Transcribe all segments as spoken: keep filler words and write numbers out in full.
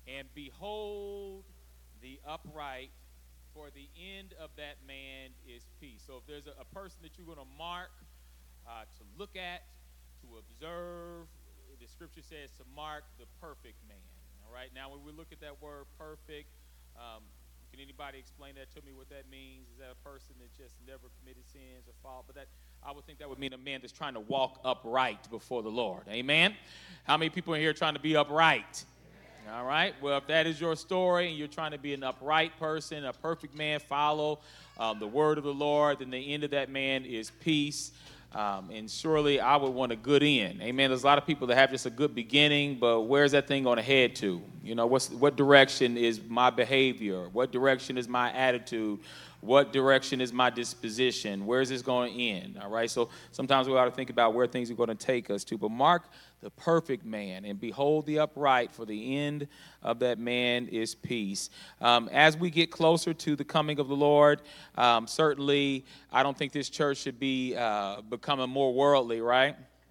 And behold the upright, for the end of that man is peace. So if there's a, a person that you're going to mark, uh, to look at, to observe, the scripture says to mark the perfect man. All right, now when we look at that word perfect, um, can anybody explain that to me, what that means? Is that a person that just never committed sins or fault? But that, I would think that would mean a man that's trying to walk upright before the Lord. Amen? How many people in here are trying to be upright? All right. Well, if that is your story and you're trying to be an upright person, a perfect man, follow um, the word of the Lord, then the end of that man is peace. Um, and surely I would want a good end. Amen. There's a lot of people that have just a good beginning, but where's that thing going to head to? You know, what's, what direction is my behavior? What direction is my attitude? What direction is my disposition? Where is this going to end? All right. So sometimes we ought to think about where things are going to take us to. But mark the perfect man, and behold the upright, for the end of that man is peace. Um, as we get closer to the coming of the Lord, um, certainly I don't think this church should be uh, becoming more worldly, right?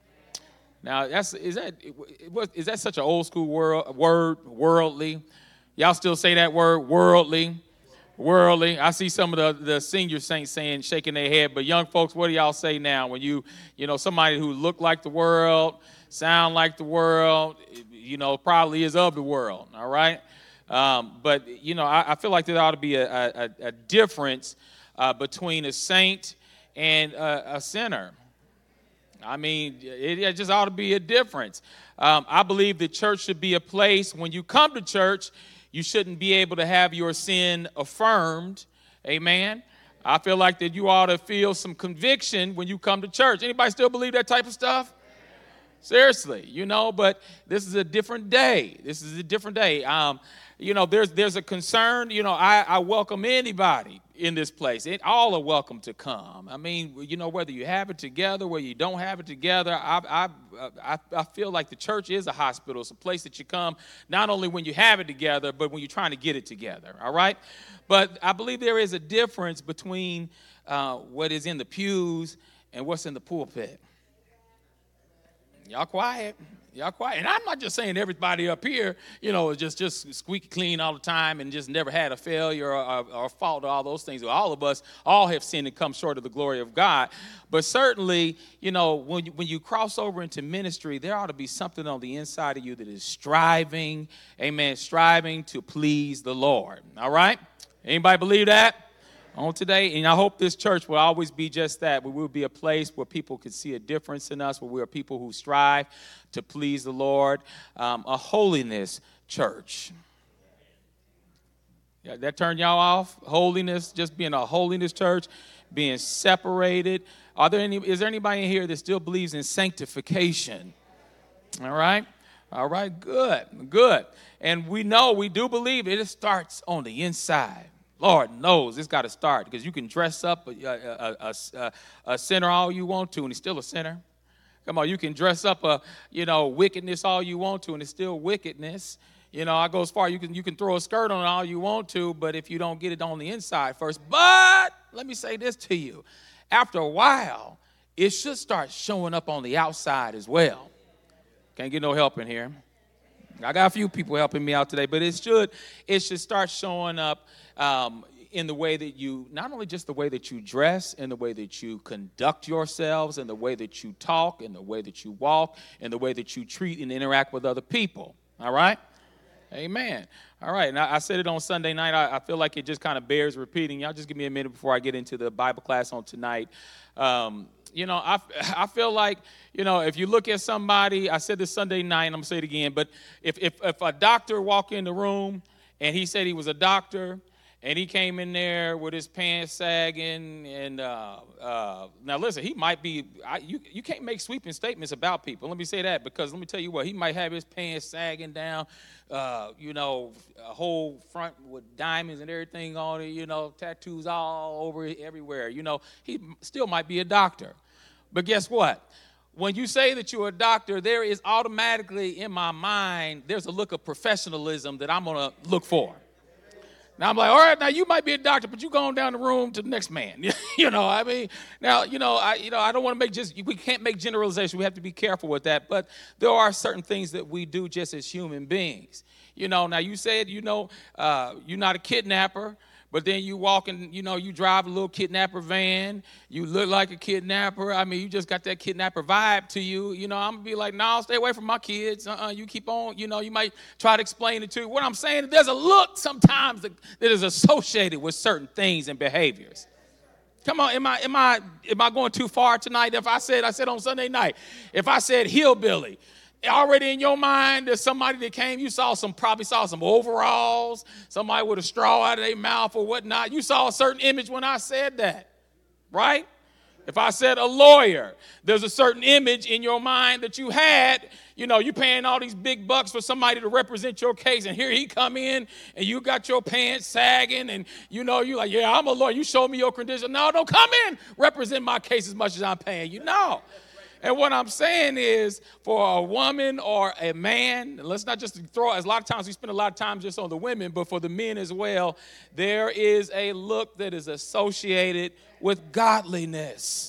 Now, that's is that is that such an old school word, word worldly? Y'all still say that word, worldly? Worldly. I see some of the, the senior saints saying, shaking their head, but young folks, what do y'all say now when you, you know, somebody who look like the world, sound like the world, you know, probably is of the world, all right? Um, but, you know, I, I feel like there ought to be a, a, a difference uh, between a saint and a, a sinner. I mean, it, it just ought to be a difference. Um, I believe the church should be a place, when you come to church, you shouldn't be able to have your sin affirmed. Amen. I feel like that you ought to feel some conviction when you come to church. Anybody still believe that type of stuff? Seriously, you know, but this is a different day. This is a different day. Um, you know, there's there's a concern. You know, I, I welcome anybody in this place. It, all are welcome to come. I mean, you know, whether you have it together, whether you don't have it together, I I I, I feel like the church is a hospital. It's a place that you come not only when you have it together, but when you're trying to get it together. All right, but I believe there is a difference between uh, what is in the pews and what's in the pulpit. Y'all quiet. Y'all quiet. And I'm not just saying everybody up here, you know, is just, just squeaky clean all the time and just never had a failure or, or, or fault or all those things. All of us all have sinned and come short of the glory of God. But certainly, you know, when you, when you cross over into ministry, there ought to be something on the inside of you that is striving, amen, striving to please the Lord. All right? Anybody believe that? On today, and I hope this church will always be just that. We will be a place where people can see a difference in us, where we are people who strive to please the Lord, um, a holiness church. Yeah, that turned y'all off? Holiness, just being a holiness church, being separated. Are there any? Is there anybody in here that still believes in sanctification? All right. All right, good, good. And we know, we do believe it, it starts on the inside. Lord knows it's got to start, because you can dress up a, a, a, a, a sinner all you want to, and he's still a sinner. Come on, you can dress up a, you know, wickedness all you want to, and it's still wickedness. You know, I go as far, you can you can throw a skirt on it all you want to, but if you don't get it on the inside first. But let me say this to you. After a while, it should start showing up on the outside as well. Can't get no help in here. I got a few people helping me out today, but it should it should start showing up um, in the way that you, not only just the way that you dress, in the way that you conduct yourselves, in the way that you talk, in the way that you walk, in the way that you treat and interact with other people. All right? Amen. All right. And I, I said it on Sunday night. I, I feel like it just kind of bears repeating. Y'all just give me a minute before I get into the Bible class on tonight. Um, you know, I, I feel like, you know, if you look at somebody, I said this Sunday night, and I'm going to say it again, but if, if, if a doctor walked in the room and he said he was a doctor, and he came in there with his pants sagging, and uh, uh, now listen, he might be, I, you, you can't make sweeping statements about people. Let me say that, because let me tell you what, he might have his pants sagging down, uh, you know, a whole front with diamonds and everything on it, you know, tattoos all over it, everywhere. You know, he still might be a doctor. But guess what? When you say that you're a doctor, there is automatically in my mind, there's a look of professionalism that I'm going to look for. Now, I'm like, all right, now you might be a doctor, but you go on down the room to the next man. you know, I mean, now, you know, I you know, I don't want to make just, we can't make generalization. We have to be careful with that. But there are certain things that we do just as human beings. You know, now you said, you know, uh, you're not a kidnapper. But then you walk and, you know, you drive a little kidnapper van. You look like a kidnapper. I mean, you just got that kidnapper vibe to you. You know, I'm going to be like, no, stay away from my kids. Uh-uh, you keep on, you know, you might try to explain it to you. What I'm saying is there's a look sometimes that, that is associated with certain things and behaviors. Come on, am I, am I, am I going too far tonight? If I said, I said on Sunday night, if I said hillbilly, already in your mind, there's somebody that came, you saw some, probably saw some overalls, somebody with a straw out of their mouth or whatnot. You saw a certain image when I said that, right? If I said a lawyer, there's a certain image in your mind that you had. You know, you paying all these big bucks for somebody to represent your case, and here he come in, and you got your pants sagging, and you know, you like, yeah, I'm a lawyer. You show me your credentials. No, don't come in, represent my case as much as I'm paying you. No. And what I'm saying is, for a woman or a man, let's not just throw, as a lot of times we spend a lot of time just on the women, but for the men as well, there is a look that is associated with godliness.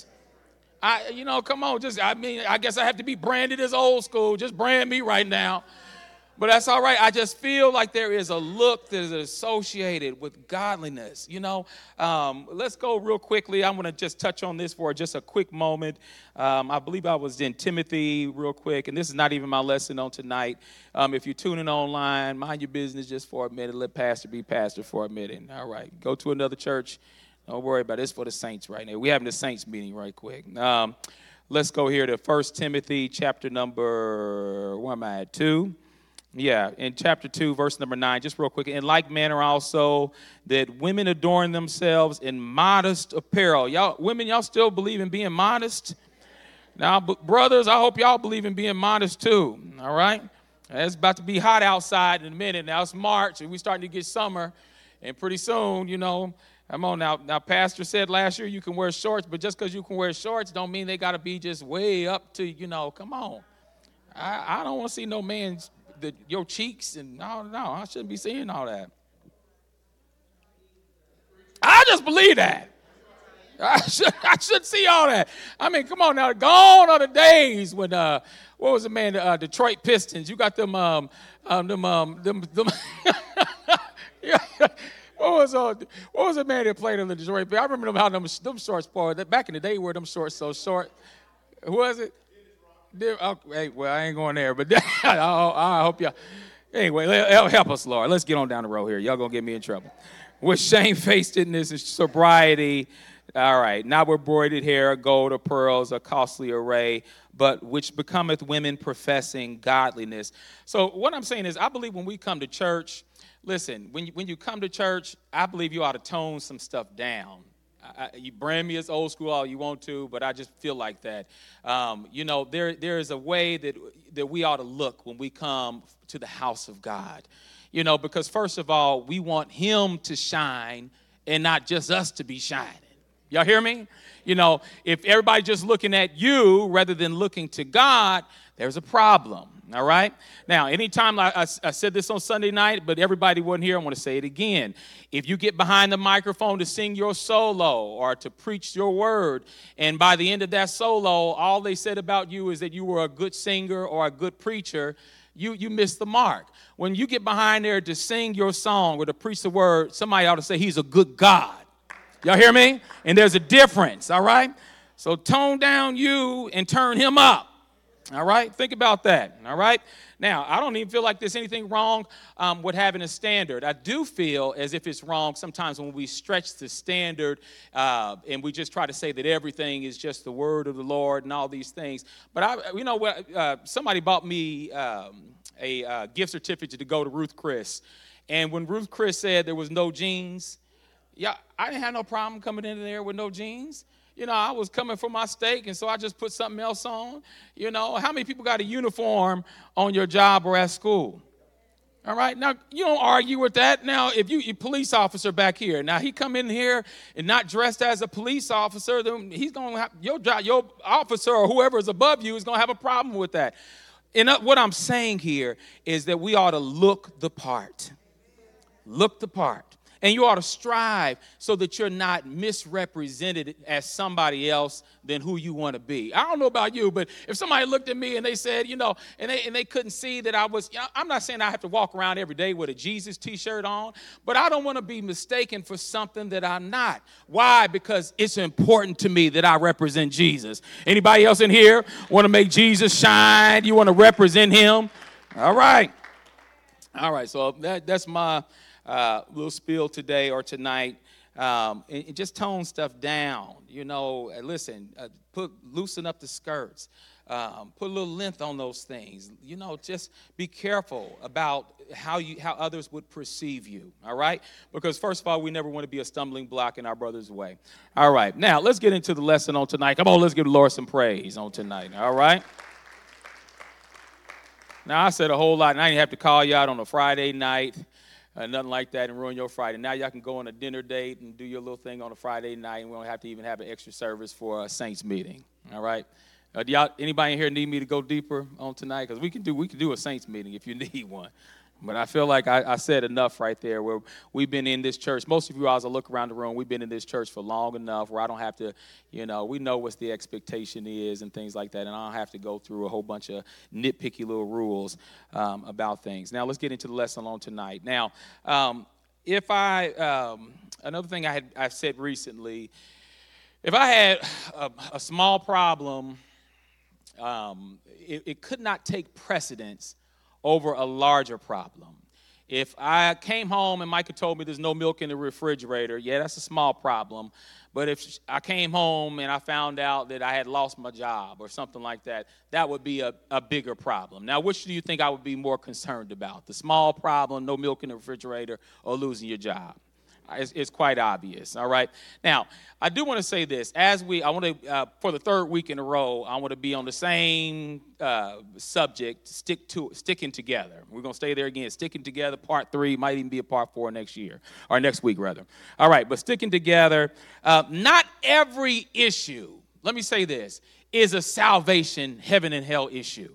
I, you know, come on, just, I mean, I guess I have to be branded as old school. Just brand me right now. But that's all right. I just feel like there is a look that is associated with godliness. You know, um, let's go real quickly. I'm going to just touch on this for just a quick moment. Um, I believe I was in Timothy real quick, and this is not even my lesson on tonight. Um, if you're tuning online, mind your business just for a minute. Let pastor be pastor for a minute. All right. Go to another church. Don't worry about it. It's for the saints right now. We're having the saints meeting right quick. Um, let's go here to First Timothy chapter number, where am I at, two? Yeah, in chapter two, verse number nine, just real quick. In like manner also that women adorn themselves in modest apparel. Y'all, women, y'all still believe in being modest? Now, brothers, I hope y'all believe in being modest too, all right? It's about to be hot outside in a minute. Now it's March, and we're starting to get summer. And pretty soon, you know, come on now. Now, Pastor said last year you can wear shorts, but just because you can wear shorts don't mean they got to be just way up to, you know, come on. I, I don't want to see no man's The, your cheeks and no, no, I shouldn't be seeing all that. I just believe that. I should, I should see all that. I mean, come on now. Gone are the days when, uh, what was the man, the uh, Detroit Pistons? You got them, um, um them, um, them, them. yeah. What was uh, what was the man that played in the Detroit? I remember them how them, them shorts part. Back in the day, where them shorts so short. Who was it? Oh, hey, well, I ain't going there, but I, I hope y'all. Anyway, help us, Lord. Let's get on down the road here. Y'all gonna get me in trouble. With shamefacedness and sobriety. All right, not with broided hair, gold or pearls, a costly array, but which becometh women professing godliness. So what I'm saying is, I believe when we come to church, listen, when you, when you come to church, I believe you ought to tone some stuff down. I, you brand me as old school all you want to, but I just feel like that. Um, you know, there there is a way that that we ought to look when we come to the house of God. You know, because first of all, we want him to shine and not just us to be shining. Y'all hear me? You know, if everybody's just looking at you rather than looking to God, there's a problem. All right. Now, anytime I, I, I said this on Sunday night, but everybody wasn't here, I want to say it again. If you get behind the microphone to sing your solo or to preach your word, and by the end of that solo, all they said about you is that you were a good singer or a good preacher, you, you missed the mark. When you get behind there to sing your song or to preach the word, somebody ought to say he's a good God. Y'all hear me? And there's a difference. All right. So tone down you and turn him up. All right, think about that, all right? Now, I don't even feel like there's anything wrong um, with having a standard. I do feel as if it's wrong sometimes when we stretch the standard uh, and we just try to say that everything is just the word of the Lord and all these things. But, I, you know what, uh, somebody bought me um, a uh, gift certificate to go to Ruth Chris. And when Ruth Chris said there was no jeans, yeah, I didn't have no problem coming in there with no jeans. You know, I was coming for my steak, and so I just put something else on. You know, how many people got a uniform on your job or at school? All right, now, you don't argue with that. Now, if you, you police officer back here, now he come in here and not dressed as a police officer, then he's going to have, your job, your officer or whoever is above you is going to have a problem with that. And what I'm saying here is that we ought to look the part. Look the part. And you ought to strive so that you're not misrepresented as somebody else than who you want to be. I don't know about you, but if somebody looked at me and they said, you know, and they and they couldn't see that I was, you know, I'm not saying I have to walk around every day with a Jesus t-shirt on, but I don't want to be mistaken for something that I'm not. Why? Because it's important to me that I represent Jesus. Anybody else in here want to make Jesus shine? You want to represent him? All right. All right, so that that's my Uh, little spiel today or tonight, um, and, and just tone stuff down. You know, uh, listen, uh, put loosen up the skirts, um, put a little length on those things. You know, just be careful about how you how others would perceive you. All right, because first of all, we never want to be a stumbling block in our brother's way. All right, now let's get into the lesson on tonight. Come on, let's give the Lord some praise on tonight. All right. Now I said a whole lot, and I didn't have to call you out on a Friday night. Uh, nothing like that and ruin your Friday. Now y'all can go on a dinner date and do your little thing on a Friday night, and we don't have to even have an extra service for a Saints meeting. All right. Uh, do y'all, anybody in here need me to go deeper on tonight? Because we can do we can do a Saints meeting if you need one. But I feel like I, I said enough right there. Where we've been in this church. Most of you, as I look around the room, we've been in this church for long enough where I don't have to, you know, we know what the expectation is and things like that, and I don't have to go through a whole bunch of nitpicky little rules um, about things. Now let's get into the lesson on tonight. Now, um, if I um, another thing I had I've said recently, if I had a, a small problem, um, it, it could not take precedence over a larger problem. If I came home and Micah told me there's no milk in the refrigerator, yeah, that's a small problem. But if I came home and I found out that I had lost my job or something like that, that would be a, a bigger problem. Now, which do you think I would be more concerned about? The small problem, no milk in the refrigerator, or losing your job? It's, it's quite obvious, all right? Now, I do want to say this. As we, I want to, uh, for the third week in a row, I want to be on the same uh, subject, stick to sticking together. We're going to stay there again, sticking together, part three, might even be a part four next year, or next week, rather. All right, but sticking together, uh, not every issue, let me say this, is a salvation, heaven and hell issue.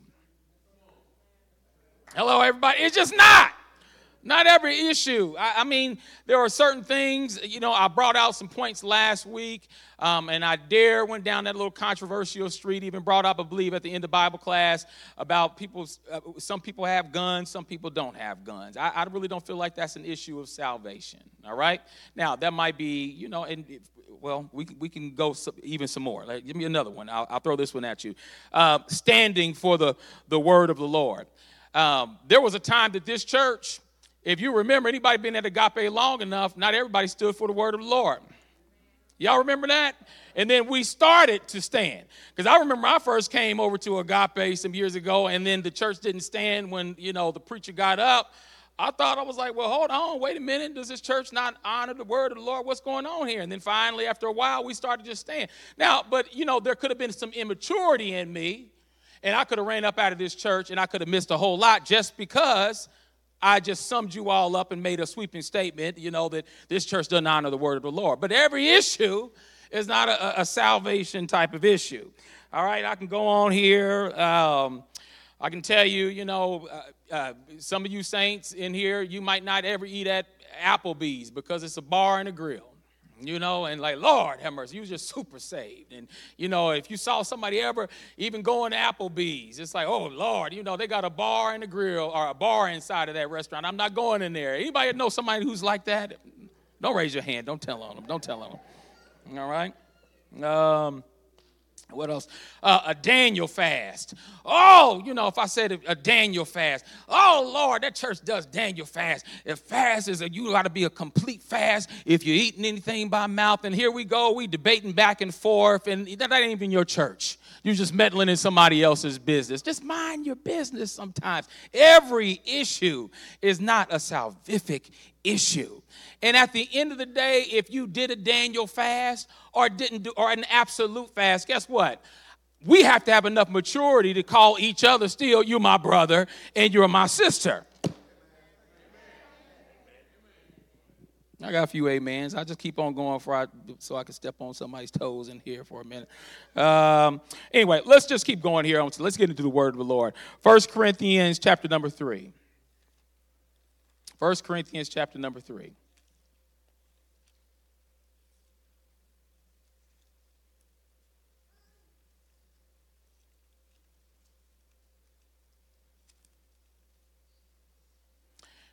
Hello, everybody. It's just not. Not every issue. I, I mean, there are certain things, you know, I brought out some points last week, um, and I dare went down that little controversial street, even brought up, I believe, at the end of Bible class about people, uh, some people have guns, some people don't have guns. I, I really don't feel like that's an issue of salvation, all right? Now, that might be, you know, and if, well, we, we can go some, even some more. Like, give me another one. I'll, I'll throw this one at you. Uh, standing for the, the word of the Lord. Um, there was a time that this church, if you remember, anybody been at Agape long enough, not everybody stood for the word of the Lord. Y'all remember that? And then we started to stand. Because I remember I first came over to Agape some years ago, and then the church didn't stand when, you know, the preacher got up. I thought, I was like, well, hold on, wait a minute. Does this church not honor the word of the Lord? What's going on here? And then finally, after a while, we started to stand. Now, but, you know, there could have been some immaturity in me, and I could have ran up out of this church, and I could have missed a whole lot just because I just summed you all up and made a sweeping statement, you know, that this church doesn't honor the word of the Lord. But every issue is not a, a salvation type of issue. All right, I can go on here. Um, I can tell you, you know, uh, uh, some of you saints in here, you might not ever eat at Applebee's because it's a bar and a grill. You know, and like, Lord have mercy, you was just super saved. And, you know, if you saw somebody ever even going to Applebee's, it's like, oh, Lord, you know, they got a bar and a grill or a bar inside of that restaurant. I'm not going in there. Anybody know somebody who's like that? Don't raise your hand. Don't tell on them. Don't tell on them. All right? Um, what else? Uh, a Daniel fast. Oh, you know, if I said a Daniel fast. Oh, Lord, that church does Daniel fast. If fast is a, you got to be a complete fast if you're eating anything by mouth. And here we go. We debating back and forth. And that ain't even your church. You're just meddling in somebody else's business. Just mind your business sometimes. Every issue is not a salvific issue. And at the end of the day, if you did a Daniel fast or didn't do, or an absolute fast, guess what? We have to have enough maturity to call each other still, you're my brother and you're my sister. I got a few amens. I just keep on going for I, so I can step on somebody's toes in here for a minute. Um, anyway, let's just keep going here. Let's get into the word of the Lord. First Corinthians chapter number three. First Corinthians chapter number three.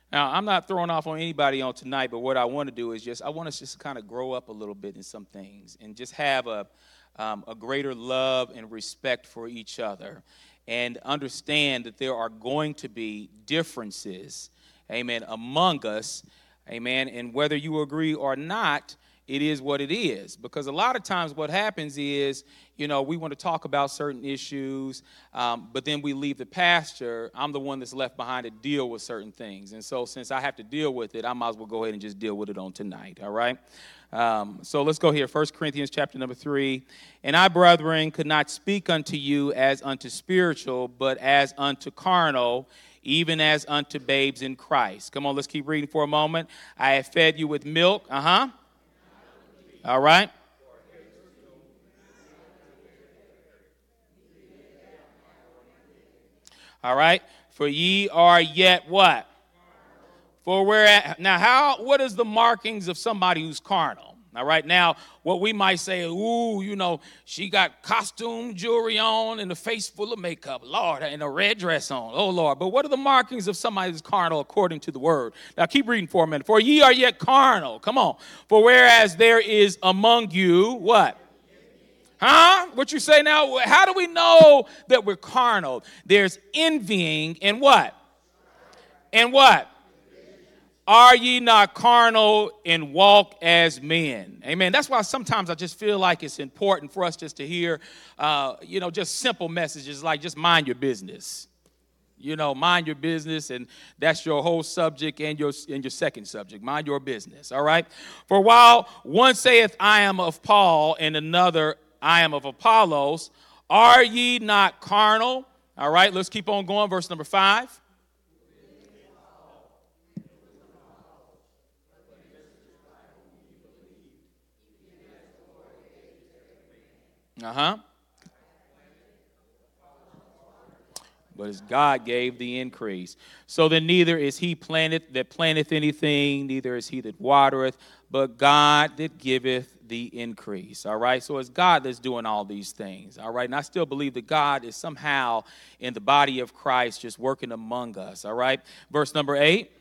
Now, I'm not throwing off on anybody on tonight, but what I want to do is just, I want us just to kind of grow up a little bit in some things and just have a, um, a greater love and respect for each other and understand that there are going to be differences, amen, among us, amen, and whether you agree or not, it is what it is. Because a lot of times what happens is, you know, we want to talk about certain issues, um, but then we leave the pasture. I'm the one that's left behind to deal with certain things. And so since I have to deal with it, I might as well go ahead and just deal with it on tonight, all right? Um, so let's go here, First Corinthians chapter number three. And I, brethren, could not speak unto you as unto spiritual, but as unto carnal, even as unto babes in Christ. Come on, let's keep reading for a moment. I have fed you with milk, uh-huh. All right. All right. For ye are yet what? For where at, now how, what is the markings of somebody who's carnal? All right. Now, what we might say, ooh, you know, she got costume jewelry on and a face full of makeup. Lord, and a red dress on. Oh, Lord. But what are the markings of somebody who's carnal according to the word? Now, keep reading for a minute. For ye are yet carnal. Come on. For whereas there is among you, what? Huh? What you say now? How do we know that we're carnal? There's envying and what? And what? Are ye not carnal and walk as men? Amen. That's why sometimes I just feel like it's important for us just to hear, uh, you know, just simple messages like just mind your business. You know, mind your business, and that's your whole subject and your, and your second subject. Mind your business, all right? For while one saith, I am of Paul, and another, I am of Apollos, are ye not carnal? All right, let's keep on going. Verse number five. Uh-huh. But as God gave the increase. So then neither is he planted that planteth anything, neither is he that watereth, but God that giveth the increase. All right. So it's God that's doing all these things. All right. And I still believe that God is somehow in the body of Christ just working among us. All right. Verse number eight.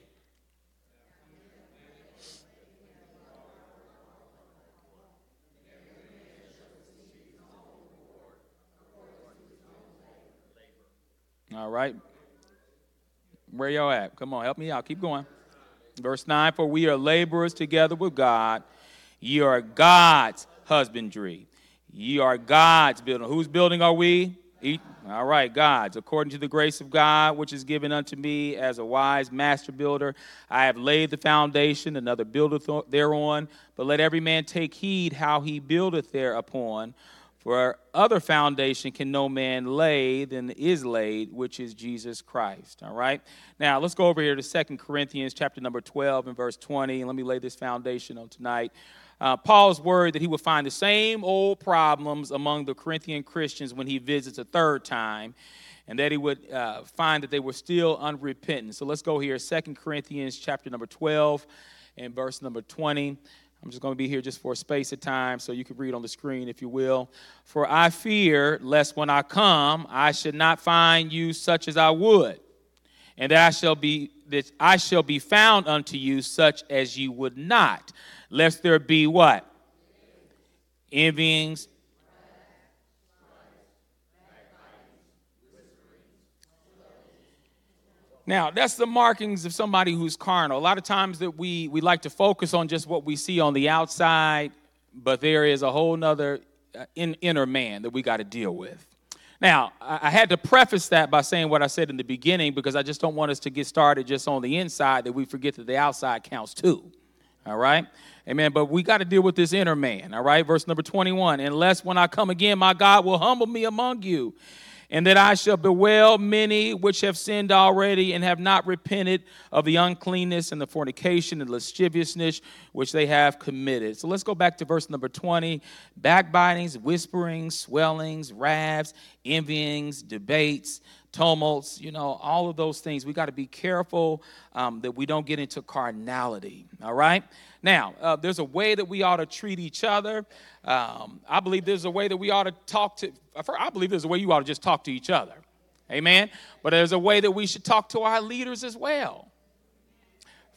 All right. Where y'all at? Come on, help me out. Keep going. Verse nine, for we are laborers together with God. Ye are God's husbandry. Ye are God's building. Whose building are we? Eat. All right, God's. According to the grace of God, which is given unto me as a wise master builder, I have laid the foundation, another buildeth thereon. But let every man take heed how he buildeth thereupon. For other foundation can no man lay than is laid, which is Jesus Christ. All right. Now let's go over here to Second Corinthians chapter number twelve and verse twenty. And let me lay this foundation on tonight. Uh, Paul's word that he would find the same old problems among the Corinthian Christians when he visits a third time, and that he would uh, find that they were still unrepentant. So let's go here, Second Corinthians chapter number twelve and verse number twenty. I'm just going to be here just for a space of time so you can read on the screen, if you will. For I fear lest when I come, I should not find you such as I would, and that I shall be that I shall be found unto you such as you would not, lest there be what? Envyings. Now, that's the markings of somebody who's carnal. A lot of times that we, we like to focus on just what we see on the outside, but there is a whole nother uh, in, inner man that we got to deal with. Now, I, I had to preface that by saying what I said in the beginning because I just don't want us to get started just on the inside that we forget that the outside counts too. All right? Amen. But we got to deal with this inner man. All right? Verse number twenty-one. Unless when I come again, my God will humble me among you, and that I shall bewail many which have sinned already and have not repented of the uncleanness and the fornication and lasciviousness which they have committed. So let's go back to verse number twenty. Backbitings, whisperings, swellings, wraths, envyings, debates, tumults, you know, all of those things. We got to be careful um, that we don't get into carnality, all right? Now, uh, there's a way that we ought to treat each other. Um, I believe there's a way that we ought to talk to, I believe there's a way you ought to just talk to each other, amen? But there's a way that we should talk to our leaders as well.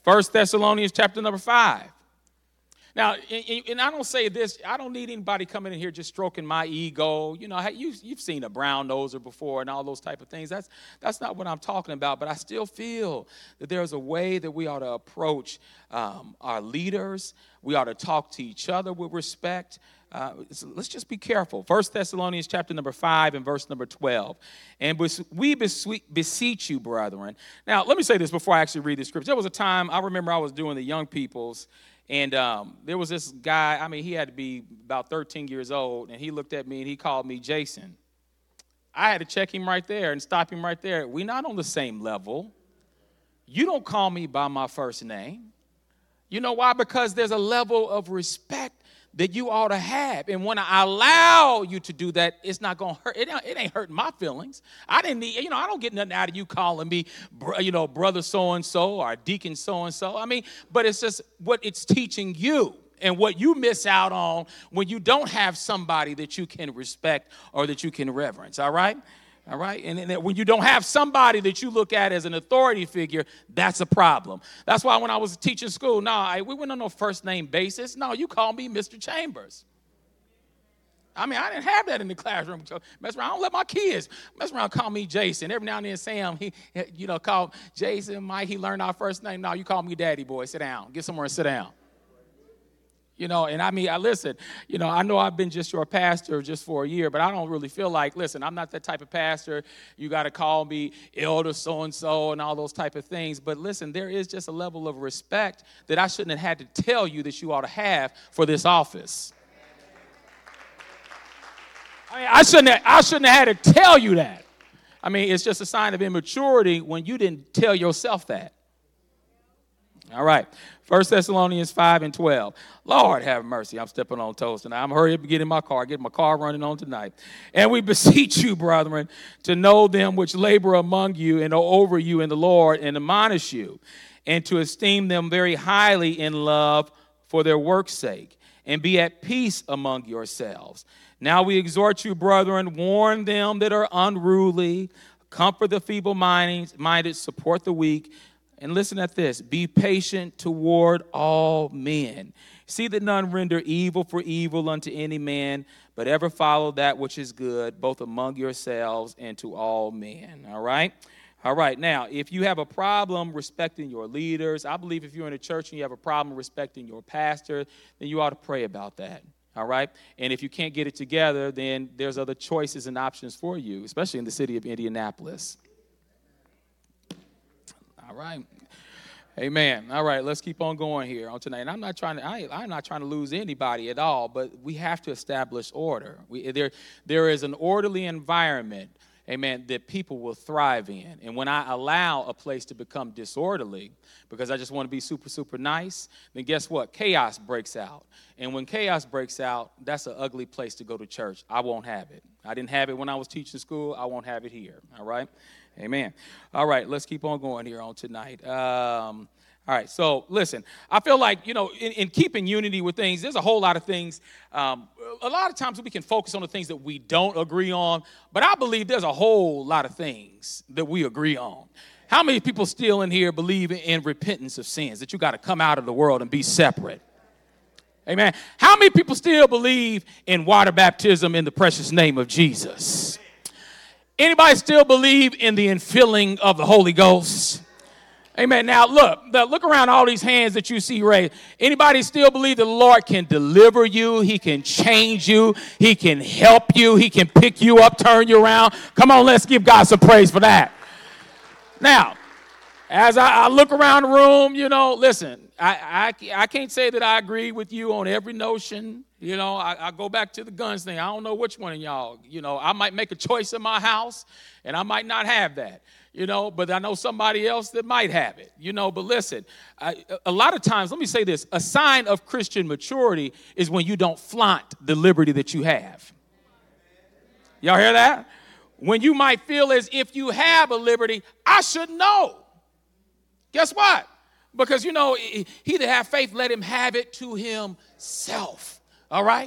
First Thessalonians chapter number five. Now, and I don't say this, I don't need anybody coming in here just stroking my ego. You know, you, you've seen a brown noser before and all those type of things. That's, that's not what I'm talking about, but I still feel that there's a way that we ought to approach um, our leaders. We ought to talk to each other with respect. Uh, so let's just be careful. First Thessalonians chapter number five and verse number twelve. And we beseech you, brethren. Now, let me say this before I actually read the scripture. There was a time, I remember I was doing the young people's, and um, there was this guy, I mean, he had to be about thirteen years old, and he looked at me and he called me Jason. I had to check him right there and stop him right there. We're not on the same level. You don't call me by my first name. You know why? Because there's a level of respect that you ought to have. And when I allow you to do that, it's not going to hurt. It, it ain't hurting my feelings. I didn't need, you know, I don't get nothing out of you calling me, you know, brother so-and-so or deacon so-and-so. I mean, but it's just what it's teaching you and what you miss out on when you don't have somebody that you can respect or that you can reverence, all right? All right, and, and when you don't have somebody that you look at as an authority figure, that's a problem. That's why when I was teaching school, no, I, we weren't on no first name basis. No, you call me Mister Chambers. I mean, I didn't have that in the classroom. Mess around, I don't let my kids mess around, call me Jason. Every now and then, Sam, he, you know, call Jason, Mike. He learned our first name. No, you call me Daddy Boy. Sit down. Get somewhere and sit down. You know, and I mean, I listen, you know, I know I've been just your pastor just for a year, but I don't really feel like, listen, I'm not that type of pastor. You got to call me elder so-and-so and all those type of things. But listen, there is just a level of respect that I shouldn't have had to tell you that you ought to have for this office. I mean, I shouldn't have, I shouldn't have had to tell you that. I mean, it's just a sign of immaturity when you didn't tell yourself that. All right, First Thessalonians five and twelve. Lord have mercy, I'm stepping on toes tonight. I'm hurry up and get in my car, get my car running on tonight. And we beseech you, brethren, to know them which labor among you and are over you in the Lord and admonish you, and to esteem them very highly in love for their work's sake, and be at peace among yourselves. Now we exhort you, brethren, warn them that are unruly, comfort the feeble-minded, support the weak. And listen at this, be patient toward all men. See that none render evil for evil unto any man, but ever follow that which is good, both among yourselves and to all men. All right? All right. Now, if you have a problem respecting your leaders, I believe if you're in a church and you have a problem respecting your pastor, then you ought to pray about that. All right? And if you can't get it together, then there's other choices and options for you, especially in the city of Indianapolis. All right. Amen. All right, let's keep on going here on tonight. And I'm not trying to I, I'm not trying to lose anybody at all, but we have to establish order. We, there, there is an orderly environment, amen, that people will thrive in. And when I allow a place to become disorderly because I just want to be super, super nice, then guess what? Chaos breaks out. And when chaos breaks out, that's an ugly place to go to church. I won't have it. I didn't have it when I was teaching school. I won't have it here. All right? Amen. All right, let's keep on going here on tonight. Um, all right, so listen, I feel like, you know, in, in keeping unity with things, there's a whole lot of things. Um, a lot of times we can focus on the things that we don't agree on, but I believe there's a whole lot of things that we agree on. How many people still in here believe in repentance of sins, that you got to come out of the world and be separate? Amen. How many people still believe in water baptism in the precious name of Jesus? Anybody still believe in the infilling of the Holy Ghost? Amen. Now, look, look around all these hands that you see raised. Anybody still believe that the Lord can deliver you? He can change you. He can help you. He can pick you up, turn you around. Come on, let's give God some praise for that. Now, as I, I look around the room, you know, listen, I, I, I can't say that I agree with you on every notion. You know, I, I go back to the guns thing. I don't know which one of y'all, you know, I might make a choice in my house and I might not have that, you know, but I know somebody else that might have it, you know, but listen, I, a lot of times, let me say this, a sign of Christian maturity is when you don't flaunt the liberty that you have. Y'all hear that? When you might feel as if you have a liberty, I should know. Guess what? Because, you know, he that have faith, let him have it to himself. All right?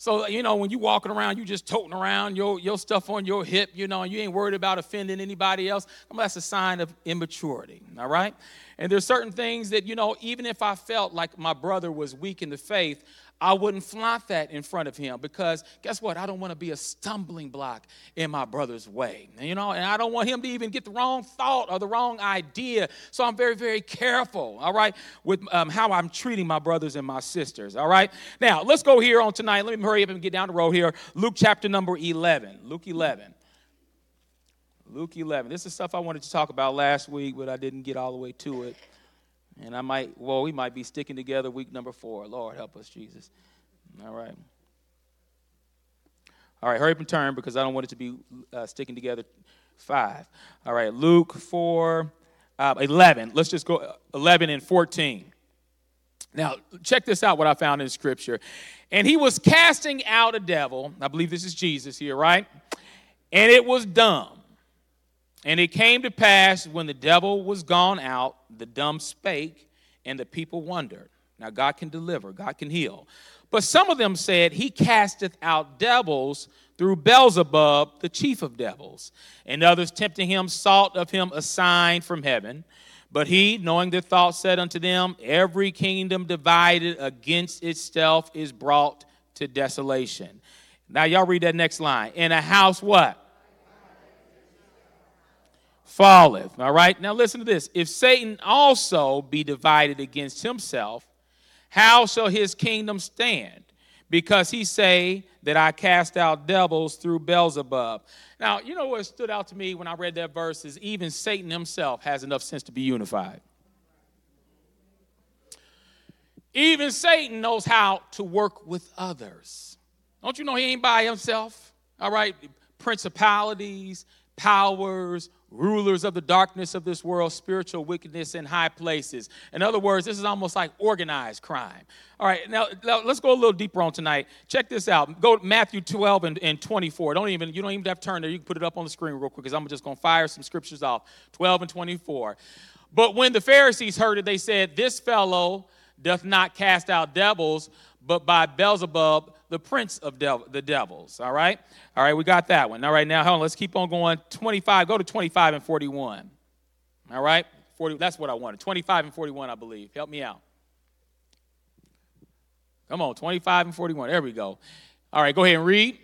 So, you know, when you walking around, you just toting around your, your stuff on your hip, you know, and you ain't worried about offending anybody else. Well, that's a sign of immaturity, all right? And there's certain things that, you know, even if I felt like my brother was weak in the faith, I wouldn't flaunt that in front of him because guess what? I don't want to be a stumbling block in my brother's way, you know, and I don't want him to even get the wrong thought or the wrong idea. So I'm very, very careful, all right, with um, how I'm treating my brothers and my sisters, all right? Now, let's go here on tonight. Let me hurry up and get down the road here. Luke chapter number eleven. Luke eleven. Luke eleven. This is stuff I wanted to talk about last week, but I didn't get all the way to it. And I might, well, we might be sticking together week number four. Lord, help us, Jesus. All right. All right, hurry up and turn because I don't want it to be uh, sticking together five. All right, Luke four, uh, eleven. Let's just go eleven and fourteen. Now, check this out, what I found in Scripture. And he was casting out a devil. I believe this is Jesus here, right? And it was dumb. And it came to pass when the devil was gone out, the dumb spake, and the people wondered. Now, God can deliver. God can heal. But some of them said, he casteth out devils through Beelzebub, the chief of devils. And others tempting him sought of him a sign from heaven. But he, knowing their thoughts, said unto them, every kingdom divided against itself is brought to desolation. Now, y'all read that next line. In a house what? Falleth. All right. Now listen to this. If Satan also be divided against himself, how shall his kingdom stand? Because he say that I cast out devils through Beelzebub. Now, you know what stood out to me when I read that verse is even Satan himself has enough sense to be unified. Even Satan knows how to work with others. Don't you know he ain't by himself? All right. Principalities, powers, rulers of the darkness of this world, spiritual wickedness in high places. In other words, this is almost like organized crime. All right, now, now let's go a little deeper on tonight. Check this out. Go to Matthew twelve and, and twenty-four. Don't even, you don't even have to turn there. You can put it up on the screen real quick because I'm just going to fire some scriptures off. twelve and twenty-four. But when the Pharisees heard it, they said, this fellow doth not cast out devils, but by Beelzebub, the prince of dev- the devils. All right? All right, we got that one. All right, now, hold on. Let's keep on going. twenty-five. Go to twenty-five and forty-one. All right? forty. That's what I wanted. twenty-five and forty-one, I believe. Help me out. Come on, twenty-five and forty-one. There we go. All right, go ahead and read.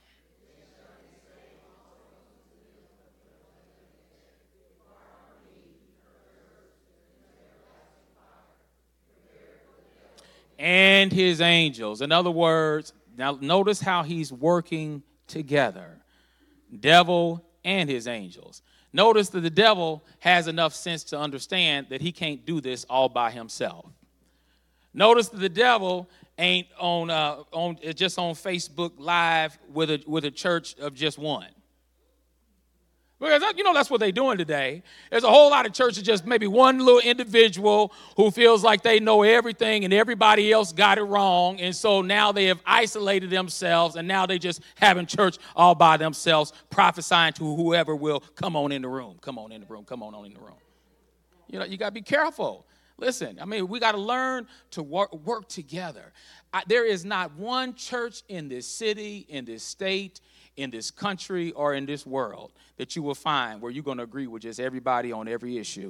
And his angels. In other words, now notice how he's working together. Devil and his angels. Notice that the devil has enough sense to understand that he can't do this all by himself. Notice that the devil ain't on uh, on just on Facebook Live with a with a church of just one. Because, you know, that's what they're doing today. There's a whole lot of churches, just maybe one little individual who feels like they know everything and everybody else got it wrong. And so now they have isolated themselves and now they just having church all by themselves, prophesying to whoever will come on in the room. Come on in the room. Come on, on in the room. You know, you got to be careful. Listen, I mean, we got to learn to work, work together. I, there is not one church in this city, in this state, in this country, or in this world that you will find where you're going to agree with just everybody on every issue.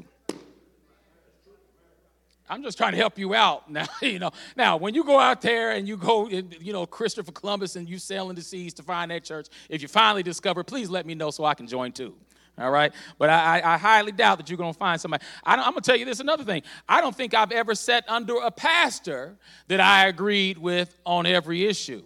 I'm just trying to help you out now. You know, now when you go out there and you go, you know, Christopher Columbus and you sailing the seas to find that church, if you finally discover, please let me know so I can join too. All right, but I, I highly doubt that you're going to find somebody. I don't, I'm going to tell you this another thing. I don't think I've ever sat under a pastor that I agreed with on every issue.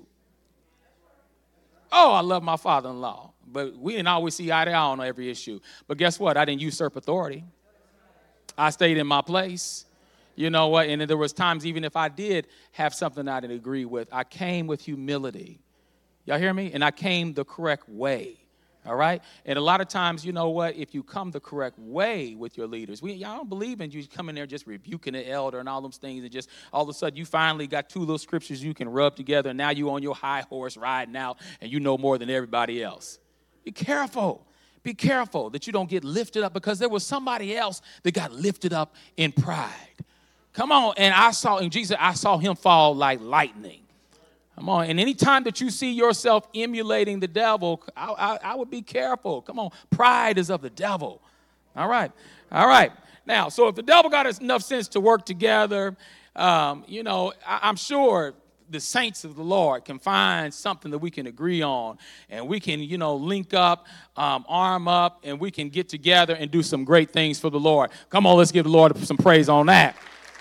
Oh, I love my father-in-law, but we didn't always see eye to eye on every issue. But guess what? I didn't usurp authority. I stayed in my place. You know what? And there was times even if I did have something I didn't agree with, I came with humility. Y'all hear me? And I came the correct way. All right? And a lot of times, you know what? If you come the correct way with your leaders, we y'all don't believe in you come in there just rebuking the elder and all those things and just all of a sudden you finally got two little scriptures you can rub together and now you on your high horse riding out and you know more than everybody else. Be careful. Be careful that you don't get lifted up because there was somebody else that got lifted up in pride. Come on. And I saw, in Jesus, I saw him fall like lightning. Come on. And any time that you see yourself emulating the devil, I, I, I would be careful. Come on. Pride is of the devil. All right. All right. Now, so if the devil got enough sense to work together, um, you know, I, I'm sure the saints of the Lord can find something that we can agree on, and we can, you know, link up, um, arm up, and we can get together and do some great things for the Lord. Come on, let's give the Lord some praise on that.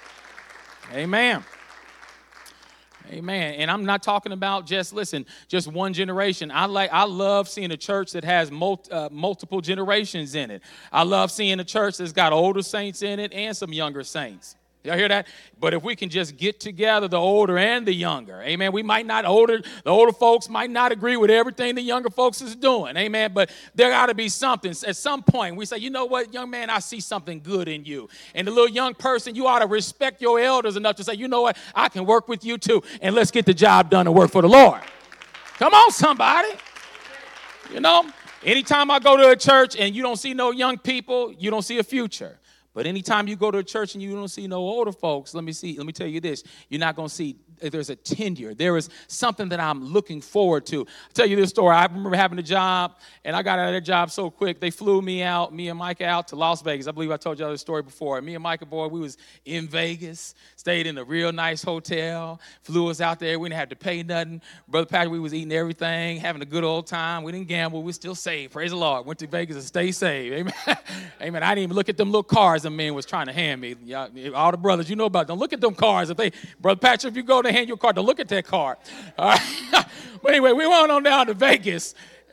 Amen. Amen. And I'm not talking about just, listen, just one generation. I like, I love seeing a church that has multi, uh, multiple generations in it. I love seeing a church that's got older saints in it and some younger saints. Y'all hear that? But if we can just get together, the older and the younger, amen. We might not, older, the older folks might not agree with everything the younger folks is doing, amen. But there got to be something. At some point, we say, you know what, young man, I see something good in you. And the little young person, you ought to respect your elders enough to say, you know what, I can work with you too. And let's get the job done and work for the Lord. Come on, somebody. You know, anytime I go to a church and you don't see no young people, you don't see a future. But anytime you go to a church and you don't see no older folks, let me see, let me tell you this, you're not going to see, there's a tenure. There is something that I'm looking forward to. I'll tell you this story. I remember having a job, and I got out of that job so quick. They flew me out, me and Micah out to Las Vegas. I believe I told you this story before. Me and Micah, boy, we was in Vegas, stayed in a real nice hotel, flew us out there. We didn't have to pay nothing. Brother Patrick, we was eating everything, having a good old time. We didn't gamble. We were still saved. Praise the Lord. Went to Vegas to stay saved. Amen. Amen. I didn't even look at them little cars the man was trying to hand me. Y'all, all the brothers, you know about it. Don't look at them cars. If they, Brother Patrick, if you go to hand your car, don't look at that car. All right. But anyway, we went on down to Vegas.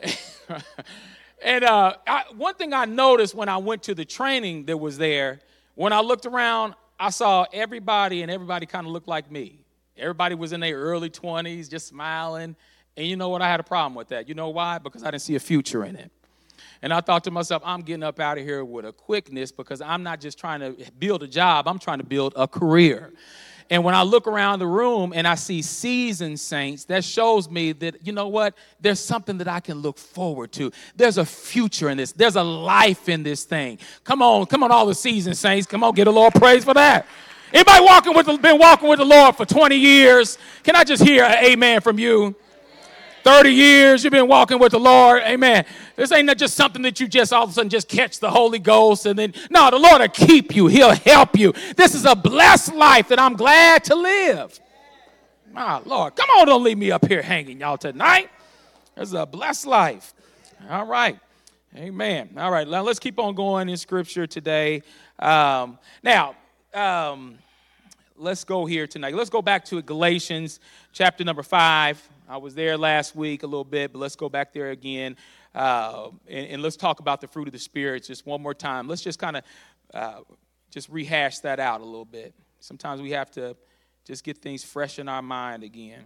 And uh, I, one thing I noticed when I went to the training that was there, when I looked around, I saw everybody, and everybody kind of looked like me. Everybody was in their early twenties, just smiling. And you know what? I had a problem with that. You know why? Because I didn't see a future in it. And I thought to myself, I'm getting up out of here with a quickness because I'm not just trying to build a job. I'm trying to build a career. And when I look around the room and I see seasoned saints, that shows me that, you know what, there's something that I can look forward to. There's a future in this. There's a life in this thing. Come on, come on, all the seasoned saints. Come on, get a Lord praise for that. Anybody walking with the, been walking with the Lord for twenty years? Can I just hear an amen from you? thirty years you've been walking with the Lord. Amen. This ain't not just something that you just all of a sudden just catch the Holy Ghost and then, no, the Lord will keep you. He'll help you. This is a blessed life that I'm glad to live. My Lord, come on, don't leave me up here hanging, y'all, tonight. This is a blessed life. All right. Amen. All right, now let's keep on going in Scripture today. Um, now, um, let's go here tonight. Let's go back to Galatians chapter number five. I was there last week a little bit, but let's go back there again, uh, and, and let's talk about the fruit of the Spirit just one more time. Let's just kind of uh, just rehash that out a little bit. Sometimes we have to just get things fresh in our mind again.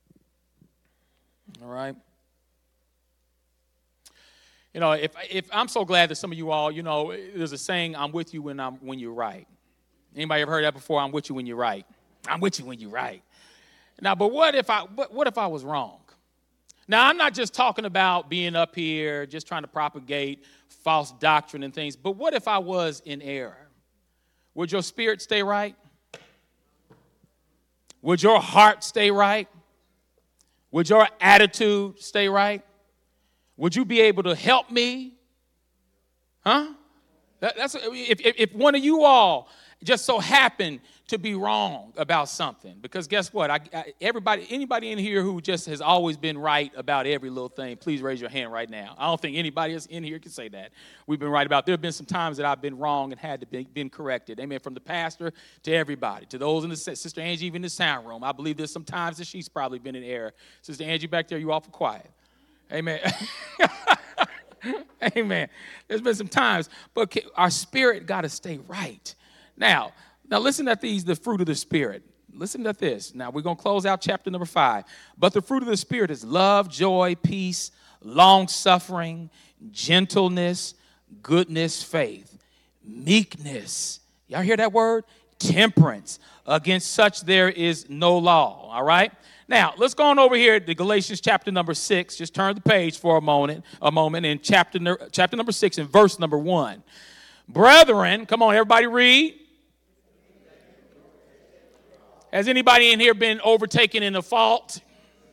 All right? You know, if if I'm so glad that some of you all, you know, there's a saying, I'm with you when I'm when you're right. Anybody ever heard that before? I'm with you when you're right. I'm with you when you're right. Now, but what if I what, what if I was wrong? Now, I'm not just talking about being up here, just trying to propagate false doctrine and things, but what if I was in error? Would your spirit stay right? Would your heart stay right? Would your attitude stay right? Would you be able to help me? Huh? That, that's if, if if one of you all just so happened to be wrong about something, because guess what? I, I, everybody, anybody in here who just has always been right about every little thing, please raise your hand right now. I don't think anybody else in here can say that. We've been right about. There have been some times that I've been wrong and had to be been corrected. Amen. From the pastor to everybody, to those in the Sister Angie, even in the sound room. I believe there's some times that she's probably been in error. Sister Angie back there, you awful quiet. Amen. Amen. There's been some times, but our spirit got to stay right. Now, now listen at these, the fruit of the Spirit. Listen to this. Now, we're going to close out chapter number five. But the fruit of the Spirit is love, joy, peace, long-suffering, gentleness, goodness, faith, meekness. Y'all hear that word? Temperance. Against such there is no law. All right? Now, let's go on over here to Galatians chapter number six. Just turn the page for a moment, a moment in chapter, chapter number six and verse number one. Brethren, come on, everybody read. Has anybody in here been overtaken in a fault?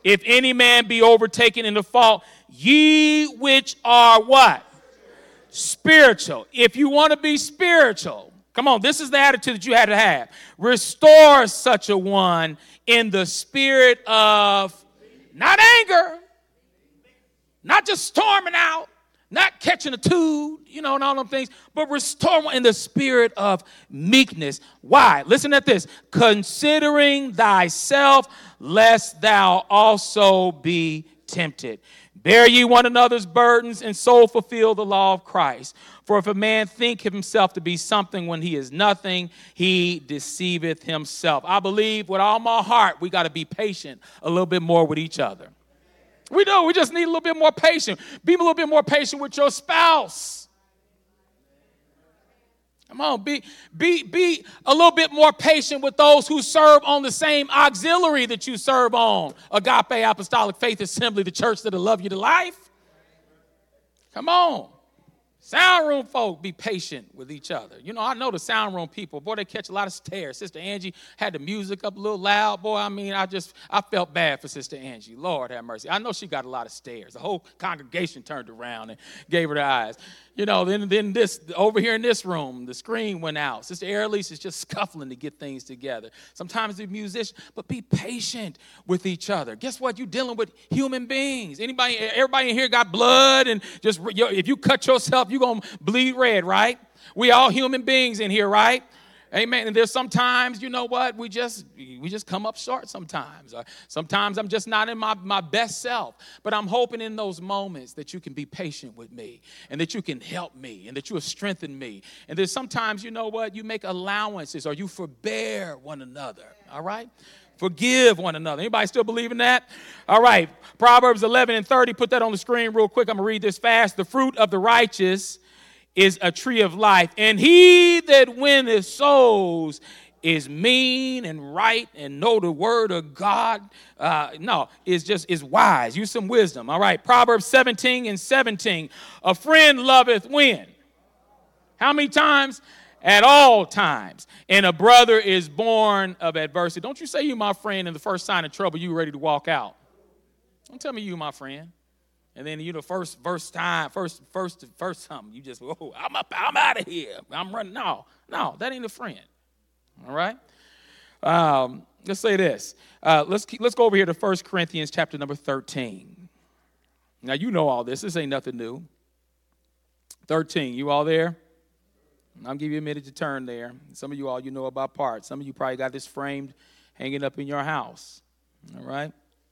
If any man be overtaken in the fault, ye which are what? Spiritual. If you want to be spiritual, come on, this is the attitude that you had to have. Restore such a one in the spirit of not anger, not just storming out, not catching a tune, you know, and all them things, but restore one in the spirit of meekness. Why? Listen at this. Considering thyself, lest thou also be tempted. Bear ye one another's burdens, and so fulfill the law of Christ. For if a man think himself to be something when he is nothing, he deceiveth himself. I believe with all my heart we got to be patient a little bit more with each other. We do. We just need a little bit more patient. Be a little bit more patient with your spouse. Come on, be, be, be a little bit more patient with those who serve on the same auxiliary that you serve on. Agape Apostolic Faith Assembly, the church that'll love you to life. Come on. Sound room folk, be patient with each other. You know, I know the sound room people. Boy, they catch a lot of stares. Sister Angie had the music up a little loud. Boy, I mean, I just, I felt bad for Sister Angie. Lord have mercy. I know she got a lot of stares. The whole congregation turned around and gave her the eyes. You know, then, then this, over here in this room, the screen went out. Sister Airlise is just scuffling to get things together. Sometimes the musician, but be patient with each other. Guess what? You're dealing with human beings. Anybody, everybody in here got blood, and just, if you cut yourself, you're going to bleed red, right? We all human beings in here, right? Amen. And there's sometimes, you know what, we just we just come up short sometimes. Or sometimes I'm just not in my, my best self. But I'm hoping in those moments that you can be patient with me, and that you can help me, and that you will strengthen me. And there's sometimes, you know what, you make allowances, or you forbear one another. All right? Forgive one another. Anybody still believe in that? All right. Proverbs eleven and thirty. Put that on the screen real quick. I'm going to read this fast. The fruit of the righteous is a tree of life, and he that winneth souls is mean and right and know the word of God. Uh, no, is just is wise. Use some wisdom. All right. Proverbs seventeen and seventeen. A friend loveth when? How many times? At all times. And a brother is born of adversity. Don't you say you my friend, and the first sign of trouble, you ready to walk out. Don't tell me you my friend. And then, you know, first, first time, first, first, first something, you just, oh, I'm up, I'm out of here. I'm running. No, no, that ain't a friend. All right. Um, let's say this. Uh, let's keep, let's go over here to First Corinthians chapter number thirteen. Now, you know all this. This ain't nothing new. thirteen. You all there? I'll give you a minute to turn there. Some of you all, you know about parts. Some of you probably got this framed hanging up in your house. All right.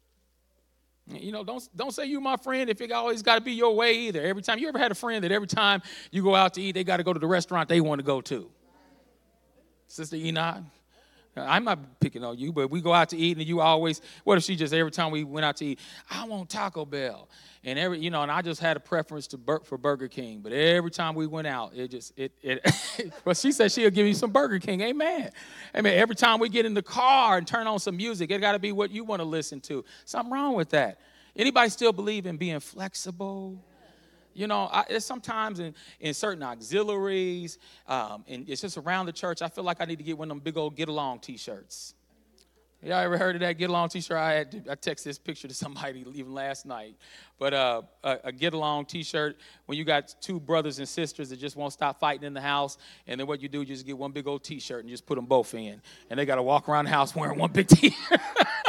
You know, don't don't say you my friend if it always got to be your way either. Every time, you ever had a friend that every time you go out to eat, they got to go to the restaurant they want to go to? Sister Enoch, I'm not picking on you, but we go out to eat, and you always, what if she just, every time we went out to eat, I want Taco Bell. And every, you know, and I just had a preference to Bur- for Burger King, but every time we went out, it just, it, it well, she said she'll give you some Burger King. Amen. Amen. Every time we get in the car and turn on some music, it got to be what you want to listen to. Something wrong with that. Anybody still believe in being flexible? You know, I, sometimes in, in certain auxiliaries, um, and it's just around the church, I feel like I need to get one of them big old get along T-shirts. Y'all ever heard of that get along T-shirt? I had to, I texted this picture to somebody even last night. But uh, a, a get along T-shirt, when you got two brothers and sisters that just won't stop fighting in the house, and then what you do, you just get one big old T-shirt and just put them both in, and they got to walk around the house wearing one big T-shirt.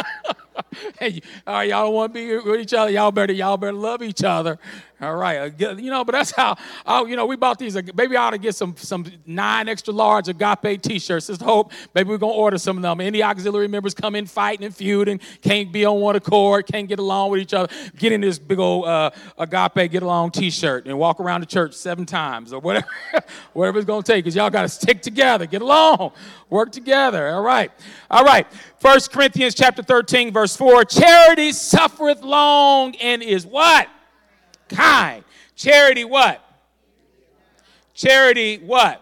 Hey, all right, y'all don't want to be with each other. Y'all better, y'all better love each other. All right, you know, but that's how. Oh, you know, we bought these. Maybe I ought to get some some nine extra large Agape T-shirts. Sister Hope, maybe we're gonna order some of them. Any auxiliary members come in fighting and feuding, can't be on one accord, can't get along with each other. Get in this big old uh, Agape Get Along T-shirt and walk around the church seven times or whatever, whatever it's gonna take. Cause y'all gotta stick together, get along, work together. All right, all right. First Corinthians chapter thirteen, verse four. Charity suffereth long and is what? Kind. Charity what? Charity what?